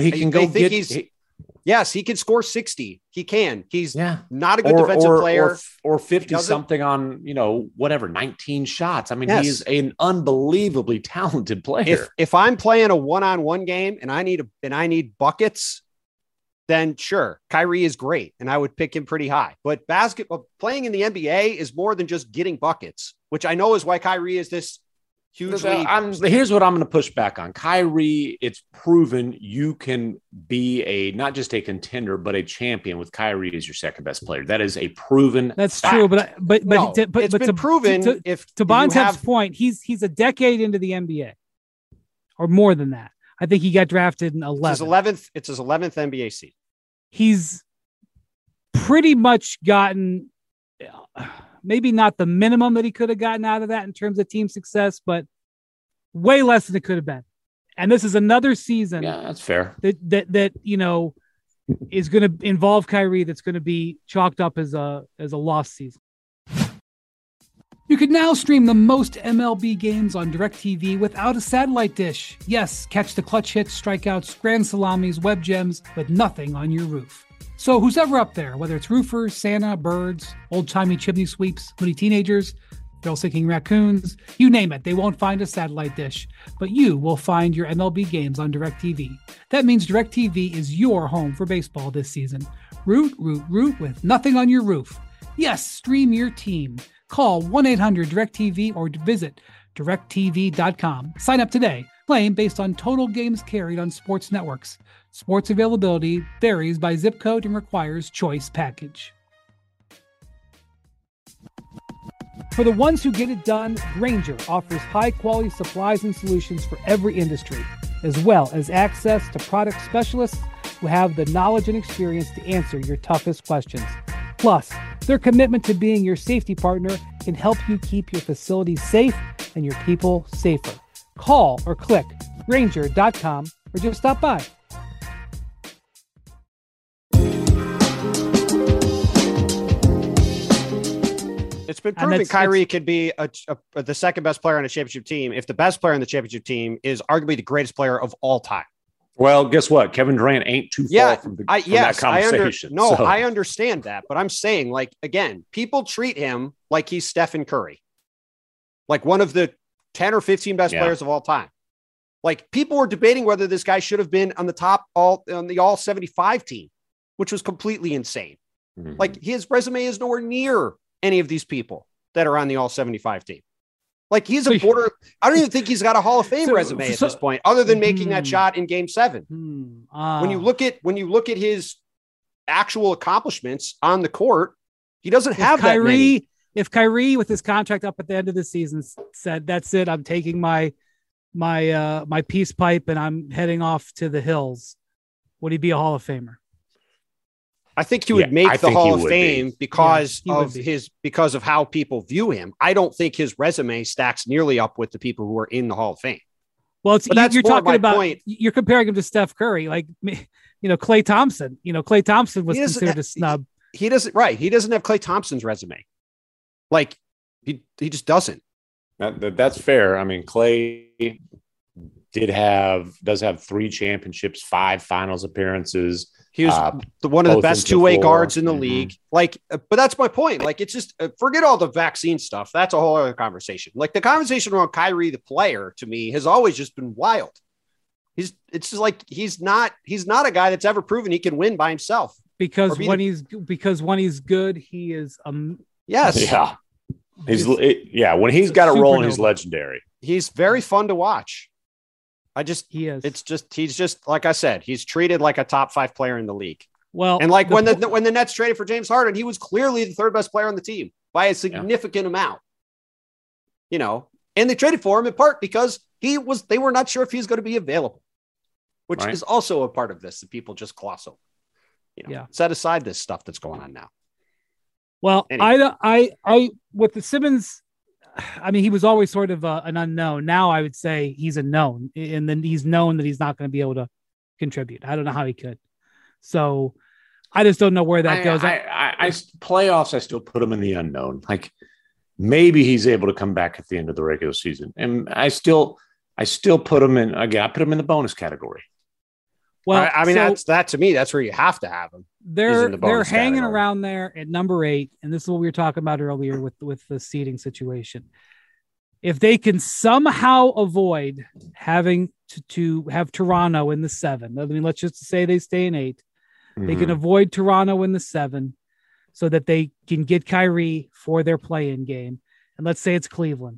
can score 60. He can. He's not a good defensive player or 50 something on 19 shots. I mean, he's an unbelievably talented player. If I'm playing a one-on-one game and I need buckets, then sure, Kyrie is great, and I would pick him pretty high. But basketball playing in the NBA is more than just getting buckets, which I know is why Kyrie is this hugely. Here's what I'm going to push back on. Kyrie, it's proven you can be not just a contender, but a champion with Kyrie as your second best player. That is a proven. That's fact. true, but it's been proven. To Bontemps' point, he's a decade into the NBA, or more than that. I think he got drafted in 11. It's his 11th NBA season. He's pretty much gotten maybe not the minimum that he could have gotten out of that in terms of team success, but way less than it could have been. And this is another season. Yeah, that's fair. That is going to involve Kyrie. That's going to be chalked up as a lost season. You can now stream the most MLB games on DirecTV without a satellite dish. Yes, catch the clutch hits, strikeouts, grand salamis, web gems, with nothing on your roof. So who's ever up there, whether it's roofers, Santa, birds, old-timey chimney sweeps, moody teenagers, thrill-seeking raccoons, you name it, they won't find a satellite dish. But you will find your MLB games on DirecTV. That means DirecTV is your home for baseball this season. Root with nothing on your roof. Yes, stream your team. Call 1-800-DirecTV or visit directtv.com. Sign up today. Claim based on total games carried on sports networks. Sports availability varies by zip code and requires choice package. For the ones who get it done, Grainger offers high-quality supplies and solutions for every industry. as well as access to product specialists who have the knowledge and experience to answer your toughest questions. Plus, their commitment to being your safety partner can help you keep your facilities safe and your people safer. Call or click Grainger.com or just stop by. It's been proven Kyrie could be the second best player on a championship team if the best player on the championship team is arguably the greatest player of all time. Well, guess what? Kevin Durant ain't too far from that conversation. I understand that, but I'm saying, like, again, people treat him like he's Stephen Curry, like one of the 10 or 15 best players of all time. Like, people were debating whether this guy should have been on the all 75 team, which was completely insane. Mm-hmm. Like, his resume is nowhere near any of these people that are on the all 75 team. Like, he's a border. I don't even think he's got a Hall of Fame resume at this point, other than making that shot in Game 7. When you look at his actual accomplishments on the court, he doesn't have that many. If Kyrie, with his contract up at the end of the season, said, "That's it, I'm taking my peace pipe and I'm heading off to the hills," would he be a Hall of Famer? I think he would make the Hall of Fame because of how people view him. I don't think his resume stacks nearly up with the people who are in the Hall of Fame. Well, you're talking about you're comparing him to Steph Curry, like, Klay Thompson. Klay Thompson was considered a snub. He doesn't have Klay Thompson's resume. Like, he just doesn't. That's fair. I mean, Klay does have 3 championships, 5 finals appearances. He was one of the best two-way guards in the league. Like, but that's my point. Like, it's just, forget all the vaccine stuff. That's a whole other conversation. Like, the conversation around Kyrie, the player, to me, has always just been wild. It's just like, he's not a guy that's ever proven he can win by himself. Because when he's good, he is yes. Yeah. When he's got a role, he's legendary. He's very fun to watch. He is. He's just, like I said, he's treated like a top 5 player in the league. Well, and like when the Nets traded for James Harden, he was clearly the 3rd best player on the team by a significant amount. And they traded for him in part because they were not sure if he was going to be available, which is also a part of this that people just gloss over. Set aside this stuff that's going on now. Well, anyway. I with the Simmons, I mean, he was always sort of an unknown. Now I would say he's a known, and then he's known that he's not going to be able to contribute. I don't know how he could. So I just don't know where that goes. Playoffs, I still put him in the unknown. Like, maybe he's able to come back at the end of the regular season. And I still put him in, again, I put him in the bonus category. Well, I mean, that to me, that's where you have to have him. They're hanging around there at number 8, and this is what we were talking about earlier with the seeding situation. If they can somehow avoid having to have Toronto in the 7, I mean, let's just say they stay in 8, they can avoid Toronto in the 7, so that they can get Kyrie for their play-in game. And let's say it's Cleveland.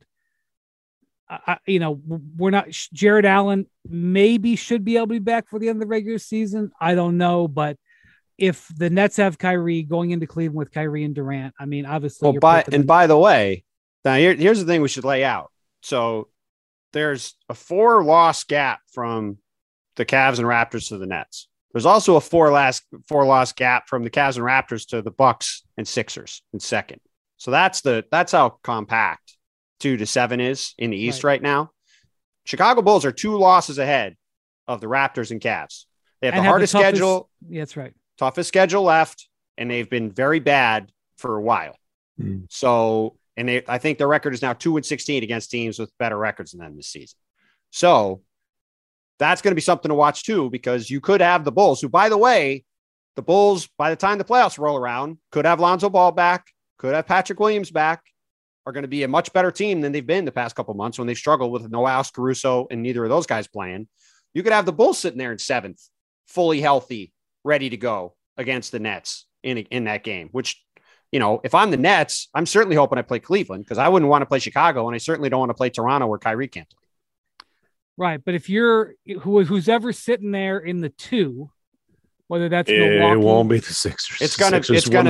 We're not. Jared Allen maybe should be able to be back for the end of the regular season. I don't know, but if the Nets have Kyrie going into Cleveland with Kyrie and Durant, I mean, obviously. Well, by the way, now here's the thing we should lay out. So there's a 4-loss gap from the Cavs and Raptors to the Nets. There's also a 4-loss gap from the Cavs and Raptors to the Bucks and Sixers in second. So that's how compact 2-7 is in the East right now. Chicago Bulls are 2 losses ahead of the Raptors and Cavs. They have the hardest schedule. Yeah, that's right. Toughest schedule left, and they've been very bad for a while. So, and I think their record is now 2-16 against teams with better records than them this season. So that's going to be something to watch too, because you could have the Bulls, who, by the way, the Bulls, by the time the playoffs roll around, could have Lonzo Ball back, could have Patrick Williams back, are going to be a much better team than they've been the past couple of months when they've struggled with no Alex Caruso and neither of those guys playing. You could have the Bulls sitting there in 7th, fully healthy, ready to go against the Nets in that game, which, if I'm the Nets, I'm certainly hoping I play Cleveland, because I wouldn't want to play Chicago, and I certainly don't want to play Toronto where Kyrie can't play. Right. But if you're who's ever sitting there in the 2, Whether that's Milwaukee. It won't be the Sixers. It's gonna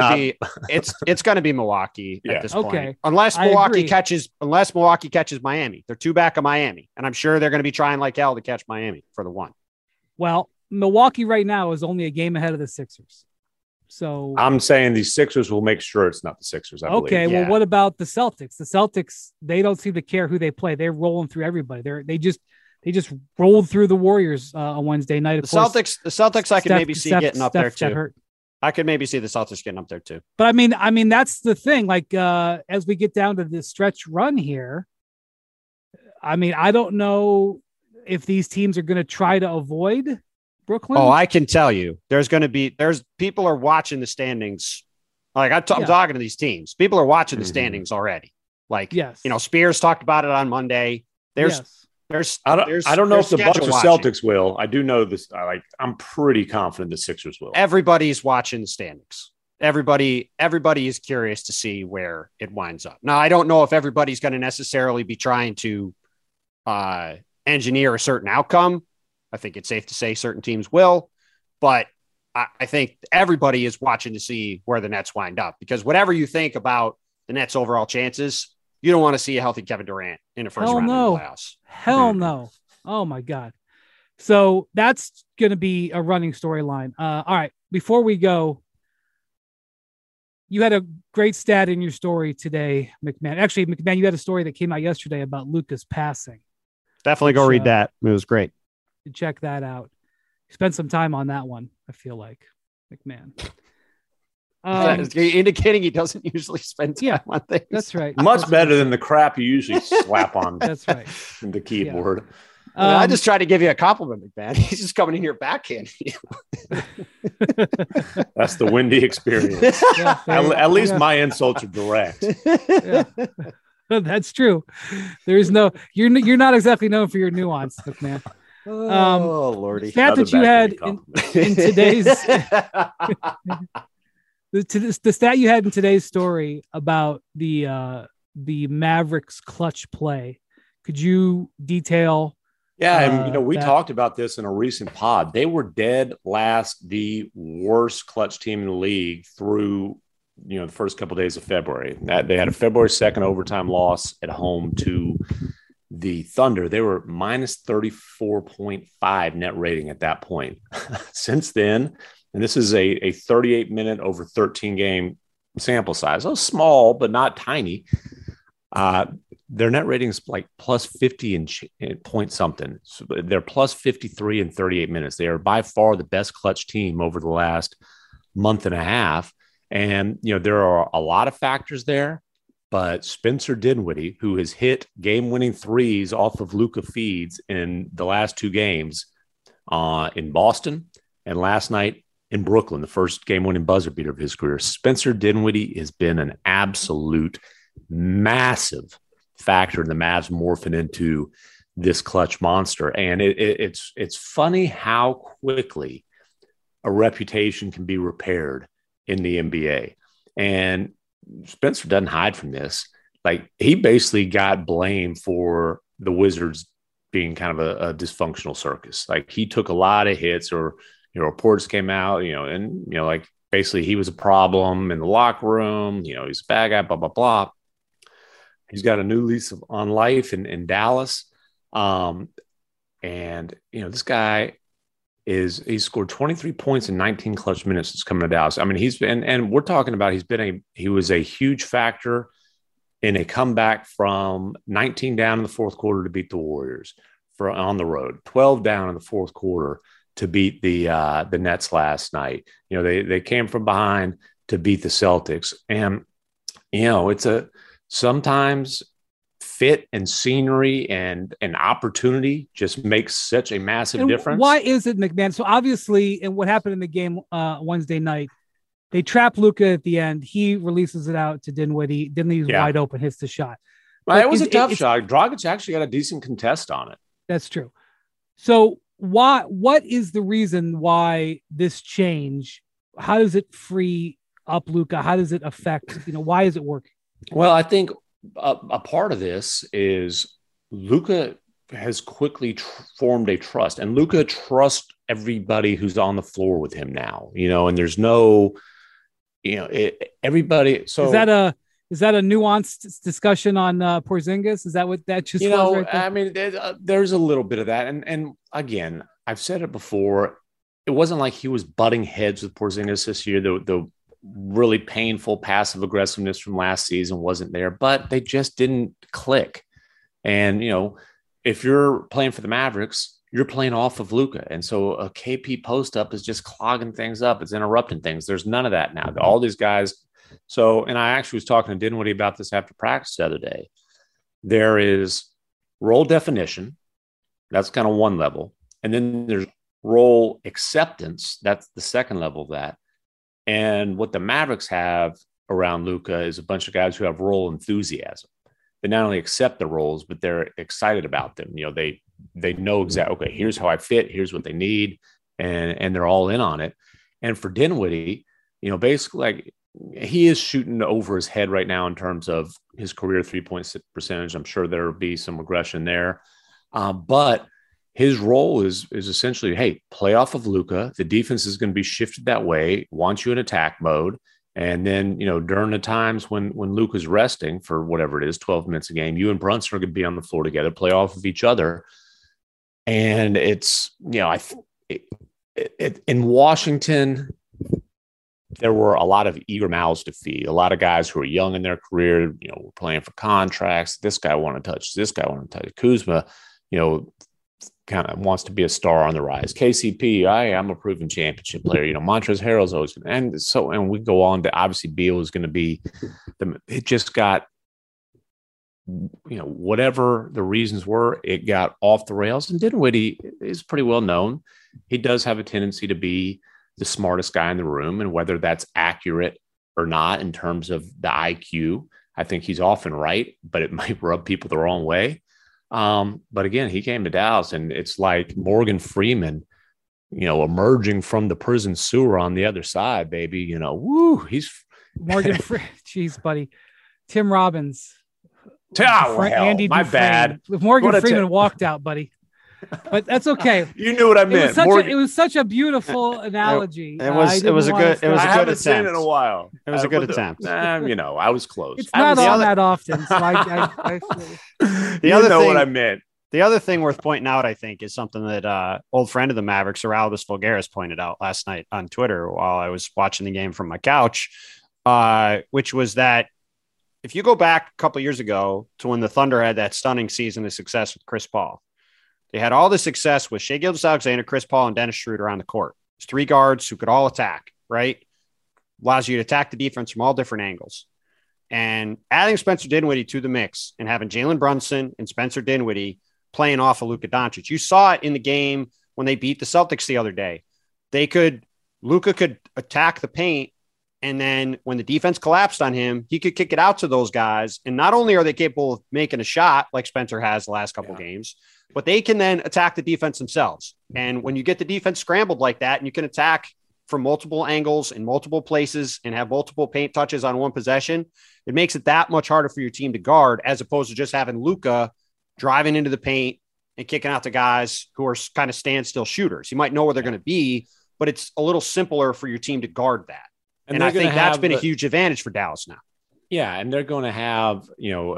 be Milwaukee at this point. Unless Milwaukee catches Miami. They're 2 back of Miami. And I'm sure they're going to be trying like hell to catch Miami for the 1. Well, Milwaukee right now is only a game ahead of the Sixers. So I'm saying the Sixers will make sure it's not the Sixers. I believe. Well, what about the Celtics? The Celtics, they don't seem to care who they play. They're rolling through everybody. They just rolled through the Warriors on Wednesday night. The Celtics, I could maybe see getting up there too. I could maybe see the Celtics getting up there too. But I mean, that's the thing. Like as we get down to this stretch run here, I mean, I don't know if these teams are going to try to avoid Brooklyn. Oh, I can tell you, there's people are watching the standings. Like I'm talking to these teams. People are watching the standings already. Like, Spears talked about it on Monday. I don't know if the Bucks or Celtics will. I do know this. I'm pretty confident the Sixers will. Everybody's watching the standings. Everybody is curious to see where it winds up. Now, I don't know if everybody's going to necessarily be trying to engineer a certain outcome. I think it's safe to say certain teams will, but I think everybody is watching to see where the Nets wind up, because whatever you think about the Nets' overall chances, you don't want to see a healthy Kevin Durant in the first round of the playoffs. Hell no. Oh my God. So that's going to be a running storyline. All right. Before we go, you had a great stat in your story today, McMahon. Actually, McMahon, you had a story that came out yesterday about Luka's passing. Definitely go read that. It was great. Check that out. Spend some time on that one, I feel like, McMahon. Indicating he doesn't usually spend time on things. That's right. Much better than the crap you usually slap on that's right. the keyboard. Yeah. I just tried to give you a compliment, McMahon. He's just coming in here backhanding you. That's the Windy experience. At least my insults are direct. That's true. There's no you're not exactly known for your nuance, McMahon. Oh Lordy! Stat that you had in today's the stat you had in today's story about the Mavericks clutch play. Could you detail? Yeah, and we talked about this in a recent pod. They were dead last, the worst clutch team in the league through the first couple of days of February. They had a February 2nd overtime loss at home to the Thunder. They were minus 34.5 net rating at that point. Since then, and this is a 38-minute over 13 game sample size. So small, but not tiny. Their net rating is like plus 50 and point something. So they're plus 53 in 38 minutes. They are by far the best clutch team over the last month and a half. And, there are a lot of factors there. But Spencer Dinwiddie, who has hit game-winning threes off of Luka feeds in the last 2 games in Boston and last night in Brooklyn, the first game-winning buzzer beater of his career, Spencer Dinwiddie has been an absolute massive factor in the Mavs morphing into this clutch monster. And it's funny how quickly a reputation can be repaired in the NBA. And Spencer doesn't hide from this. Like, he basically got blamed for the Wizards being kind of a dysfunctional circus. Like, he took a lot of hits, or reports came out, like basically he was a problem in the locker room. He's a bad guy, blah blah blah. He's got a new lease on life in Dallas, and this guy he's scored 23 points in 19 clutch minutes since coming to Dallas. I mean, and we're talking about he was a huge factor in a comeback from 19 down in the fourth quarter to beat the Warriors on the road, 12 down in the fourth quarter to beat the Nets last night. They came from behind to beat the Celtics, and it's sometimes fit and scenery and an opportunity just makes such a massive difference. Why is it, McMahon? So obviously, and what happened in the game Wednesday night, they trap Luka at the end. He releases it out to Dinwiddie. Dinwiddie's wide open, hits the shot. Well, it was a tough shot. Dragic actually got a decent contest on it. That's true. So what is the reason why this change? How does it free up Luka? How does it affect, why is it working? Well, I think a part of this is Luka has quickly formed a trust, and Luka trusts everybody who's on the floor with him now, and there's no, everybody. So is that a nuanced discussion on Porzingis? Is that what that just was right there? I mean, there's a little bit of that. And again, I've said it before. It wasn't like he was butting heads with Porzingis this year. The really painful passive aggressiveness from last season wasn't there, but they just didn't click. And, if you're playing for the Mavericks, you're playing off of Luka. And so a KP post up is just clogging things up. It's interrupting things. There's none of that now. All these guys. So, and I actually was talking to Dinwiddie about this after practice the other day. There is role definition. That's kind of one level. And then there's role acceptance. That's the second level of that. And what the Mavericks have around Luka is a bunch of guys who have role enthusiasm. They not only accept the roles, but they're excited about them. They know exactly, okay, here's how I fit, here's what they need, and they're all in on it. And for Dinwiddie, basically, like, he is shooting over his head right now in terms of his career 3-point percentage. I'm sure there will be some regression there. But his role is essentially, hey, play off of Luka. The defense is going to be shifted that way, wants you in attack mode. And then, during the times when Luka's resting for whatever it is, 12 minutes a game, you and Brunson are going to be on the floor together, play off of each other. And it's, in Washington, there were a lot of eager mouths to feed, a lot of guys who are young in their career, were playing for contracts. This guy want to touch, this guy want to touch. Kuzma, kind of wants to be a star on the rise. KCP, I'm a proven championship player. Montrezl Harrell's always, and we go on to, obviously Beal is going to be it just got, whatever the reasons were, it got off the rails. And Dinwiddie is pretty well known. He does have a tendency to be the smartest guy in the room, and whether that's accurate or not in terms of the IQ, I think he's often right, but it might rub people the wrong way. But again, he came to Dallas, and it's like Morgan Freeman, emerging from the prison sewer on the other side, baby. He's Morgan Freeman. Jeez, buddy. Tim Robbins. Andy my Dufresne. Bad. If Morgan Freeman walked out, buddy. But that's okay. You knew what I meant. It was such a beautiful analogy. It was a good attempt. Seen it in a while. It was a good attempt. I was close. It's not on that often. So what I meant. The other thing worth pointing out, I think, is something that old friend of the Mavericks, Sir Albus Voulgaris, pointed out last night on Twitter while I was watching the game from my couch, which was that if you go back a couple of years ago to when the Thunder had that stunning season of success with Chris Paul, they had all the success with Shai Gilgeous-Alexander, Chris Paul, and Dennis Schroeder on the court. It's three guards who could all attack, right? Allows you to attack the defense from all different angles. And adding Spencer Dinwiddie to the mix and having Jalen Brunson and Spencer Dinwiddie playing off of Luka Doncic. You saw it in the game when they beat the Celtics the other day. Luka could attack the paint, and then when the defense collapsed on him, he could kick it out to those guys. And not only are they capable of making a shot like Spencer has the last couple games, but they can then attack the defense themselves. And when you get the defense scrambled like that, and you can attack from multiple angles in multiple places and have multiple paint touches on one possession, it makes it that much harder for your team to guard, as opposed to just having Luka driving into the paint and kicking out to guys who are kind of standstill shooters. You might know where they're going to be, but it's a little simpler for your team to guard that. And I think that's been a huge advantage for Dallas now. Yeah. And they're going to have,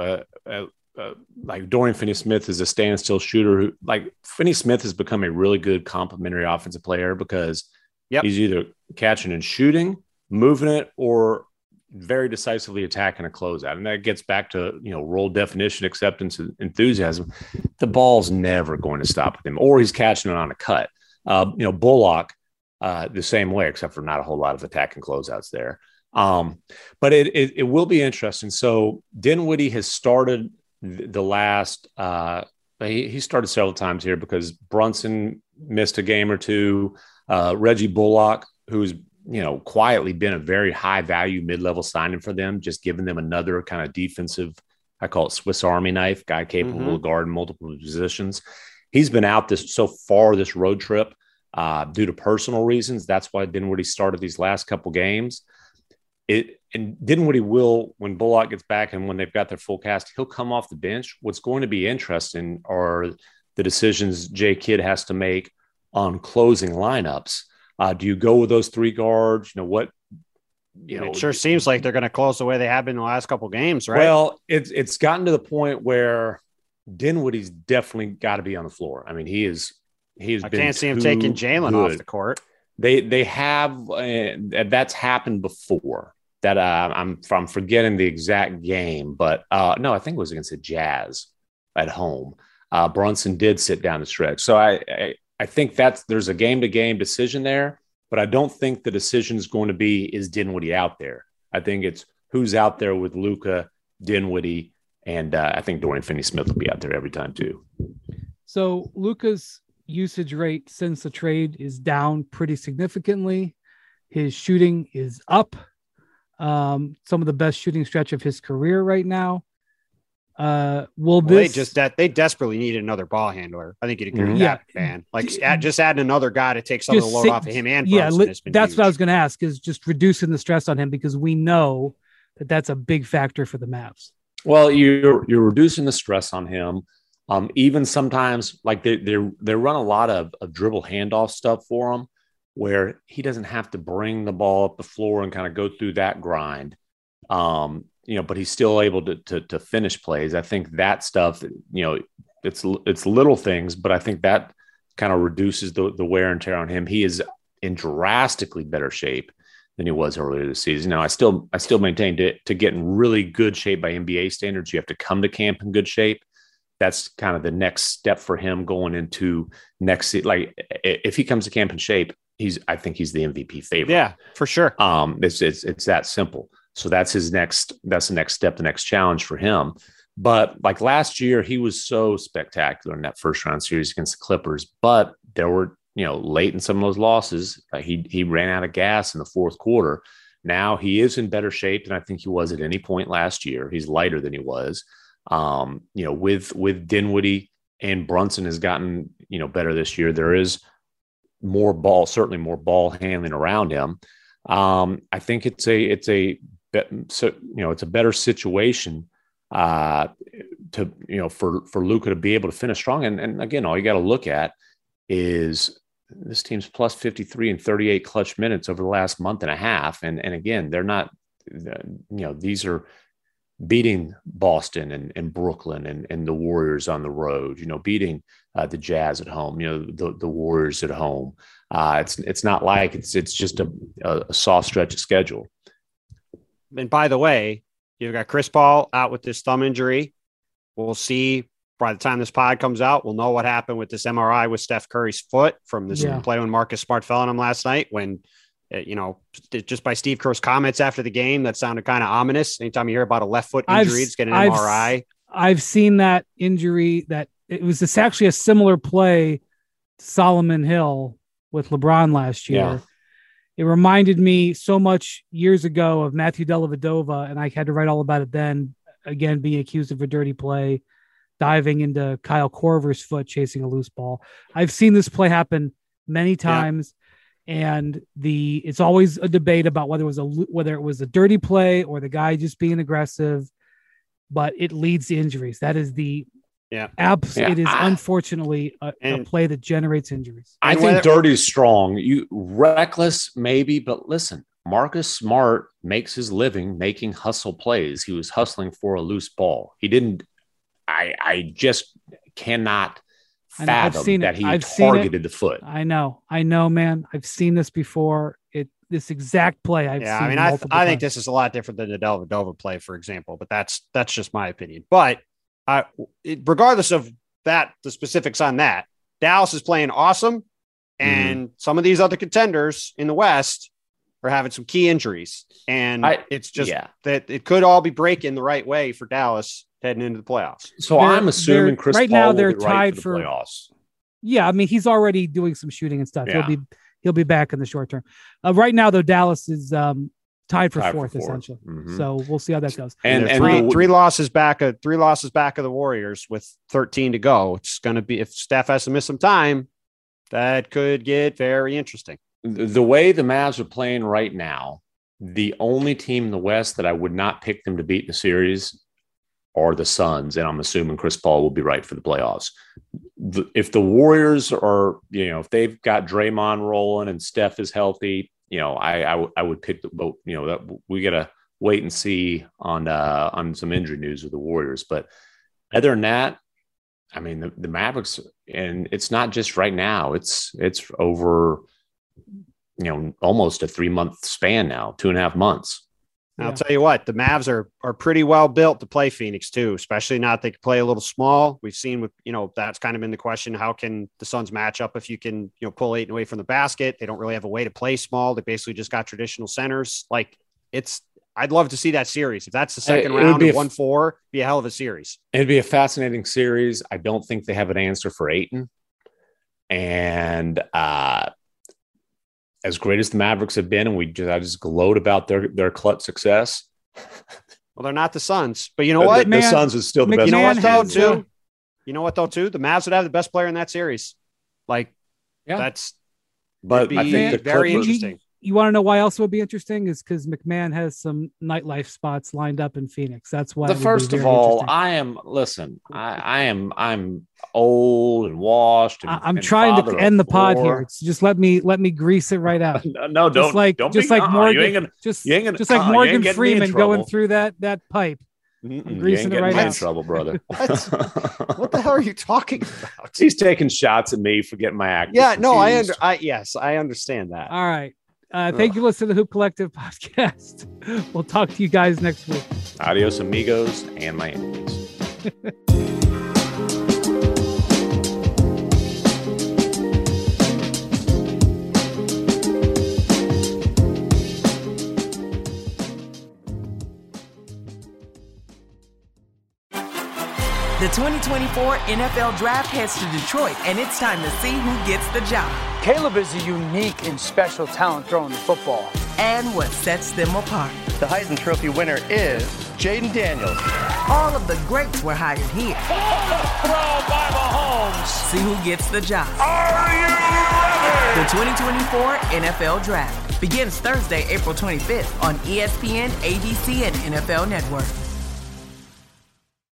like Dorian Finney-Smith is a standstill shooter who, like, Finney-Smith has become a really good complementary offensive player because he's either catching and shooting, moving it, or very decisively attacking a closeout. And that gets back to, role definition, acceptance, and enthusiasm. The ball's never going to stop with him, or he's catching it on a cut. Bullock, the same way, except for not a whole lot of attacking closeouts there. But it will be interesting. So Dinwiddie has started the last he started several times here because Brunson missed a game or two. Reggie Bullock, who's quietly been a very high value mid-level signing for them, just giving them another kind of defensive, I call it Swiss Army knife, guy capable of guarding multiple positions. He's been out this road trip due to personal reasons. That's why Dinwiddie started these last couple games. And Dinwiddie will, when Bullock gets back and when they've got their full cast, he'll come off the bench. What's going to be interesting are the decisions Jay Kidd has to make on closing lineups. Do you go with those 3 guards? It sure seems like they're going to close the way they have been the last couple of games, right? Well, it's gotten to the point where Dinwiddie's definitely got to be on the floor. I mean, I can't see him taking Jalen off the court. They have that's happened before. That I'm forgetting the exact game, but no, I think it was against the Jazz at home. Brunson did sit down the stretch, so I think there's a game-to-game decision there, but I don't think the decision is going to be is Dinwiddie out there. I think it's who's out there with Luka, Dinwiddie, and I think Dorian Finney-Smith will be out there every time too. So Luka's usage rate since the trade is down pretty significantly. His shooting is up. Some of the best shooting stretch of his career right now. They desperately needed another ball handler. I think you'd agree with that, man. Like just adding another guy to take some of the load off of him and Brunson has been that's huge. what I was going to ask, is just reducing the stress on him, because we know that that's a big factor for the Mavs. Well, you're reducing the stress on him. Even sometimes, like they run a lot of dribble handoff stuff for him, where he doesn't have to bring the ball up the floor and kind of go through that grind. But he's still able to finish plays. I think that stuff, it's little things, but I think that kind of reduces the wear and tear on him. He is in drastically better shape than he was earlier this season. Now, I still maintain to get in really good shape by NBA standards, you have to come to camp in good shape. That's kind of the next step for him going into next. Like if he comes to camp in shape, I think he's the MVP favorite. Yeah, for sure. It's that simple. So that's the next step, the next challenge for him. But like last year, he was so spectacular in that first round series against the Clippers. But there were, late in some of those losses, he ran out of gas in the fourth quarter. Now he is in better shape than I think he was at any point last year. He's lighter than he was. With Dinwiddie and Brunson has gotten, better this year. There is certainly more ball handling around him. I think it's a better situation for Luka to be able to finish strong. And again, all you got to look at is this team's plus 53 and 38 clutch minutes over the last month and a half. And again, they're not, these are beating Boston and Brooklyn and the Warriors on the road, beating the Jazz at home, the Warriors at home. It's not like it's just a soft stretch of schedule. And by the way, you've got Chris Paul out with this thumb injury. We'll see by the time this pod comes out, we'll know what happened with this MRI with Steph Curry's foot from this play when Marcus Smart fell on him last night when, just by Steve Kerr's comments after the game, that sounded kind of ominous. Anytime you hear about a left foot injury, it's getting an MRI. I've seen that injury. That it was actually a similar play to Solomon Hill with LeBron last year. Yeah. It reminded me so much years ago of Matthew Dellavedova, and I had to write all about it then. Again, being accused of a dirty play, diving into Kyle Korver's foot, chasing a loose ball. I've seen this play happen many times. Yeah. And it's always a debate about whether it was a dirty play or the guy just being aggressive, but it leads to injuries. That is it is unfortunately a play that generates injuries. I think dirty is strong. Reckless maybe, but listen, Marcus Smart makes his living making hustle plays. He was hustling for a loose ball. He didn't. I just cannot fathom that he targeted the foot. I know, man. I've seen this before. This exact play I've seen. I think this is a lot different than the Dellavedova play, for example. But that's just my opinion. But regardless of that, the specifics on that, Dallas is playing awesome, and some of these other contenders in the West are having some key injuries, and it's just that it could all be breaking the right way for Dallas heading into the playoffs. So I'm assuming Chris Paul now they're will be tied for the playoffs. Yeah, I mean he's already doing some shooting and stuff. Yeah. He'll be back in the short term. Right now, though, Dallas is tied for fourth essentially. Mm-hmm. So we'll see how that goes. And three losses back of the Warriors with 13 to go. It's going to be, if Steph has to miss some time, that could get very interesting. The way the Mavs are playing right now, the only team in the West that I would not pick them to beat in the series or the Suns, and I'm assuming Chris Paul will be right for the playoffs. If the Warriors are, if they've got Draymond rolling and Steph is healthy, I would pick the boat. That we got to wait and see on some injury news with the Warriors. But other than that, I mean, the Mavericks, and it's not just right now. It's over, almost a 3-month span now, 2.5 months. Yeah. I'll tell you what, the Mavs are pretty well built to play Phoenix too, especially now that they can play a little small. We've seen with, that's kind of been the question. How can the Suns match up if you can, pull Ayton away from the basket? They don't really have a way to play small. They basically just got traditional centers. I'd love to see that series. If that's the second round of 1-4, be a hell of a series. It'd be a fascinating series. I don't think they have an answer for Ayton. And, as great as the Mavericks have been, and I just gloat about their clutch success. Well, they're not the Suns, but you know what? The Suns is still the best. You know what though, too? You know what though, too? The Mavs would have the best player in that series. That's. But I think very interesting. You want to know why else it would be interesting? Is because McMahon has some nightlife spots lined up in Phoenix. That's why. First of all, I'm old and washed. I'm trying to end the pod here. It's just let me grease it right out. No, don't. Just like Morgan Freeman going through that pipe. Greasing it right out. In trouble, brother. What the hell are you talking about? He's taking shots at me for getting my act. Yeah, no, I understand that. All right. Thank you for listening to the Hoop Collective podcast. We'll talk to you guys next week. Adios, amigos, and my enemies. The 2024 NFL Draft heads to Detroit, and it's time to see who gets the job. Caleb is a unique and special talent throwing the football. And what sets them apart. The Heisman Trophy winner is Jaden Daniels. All of the greats were hired here. Throw by Mahomes. See who gets the job. Are you ready? The 2024 NFL Draft begins Thursday, April 25th on ESPN, ABC, and NFL Network.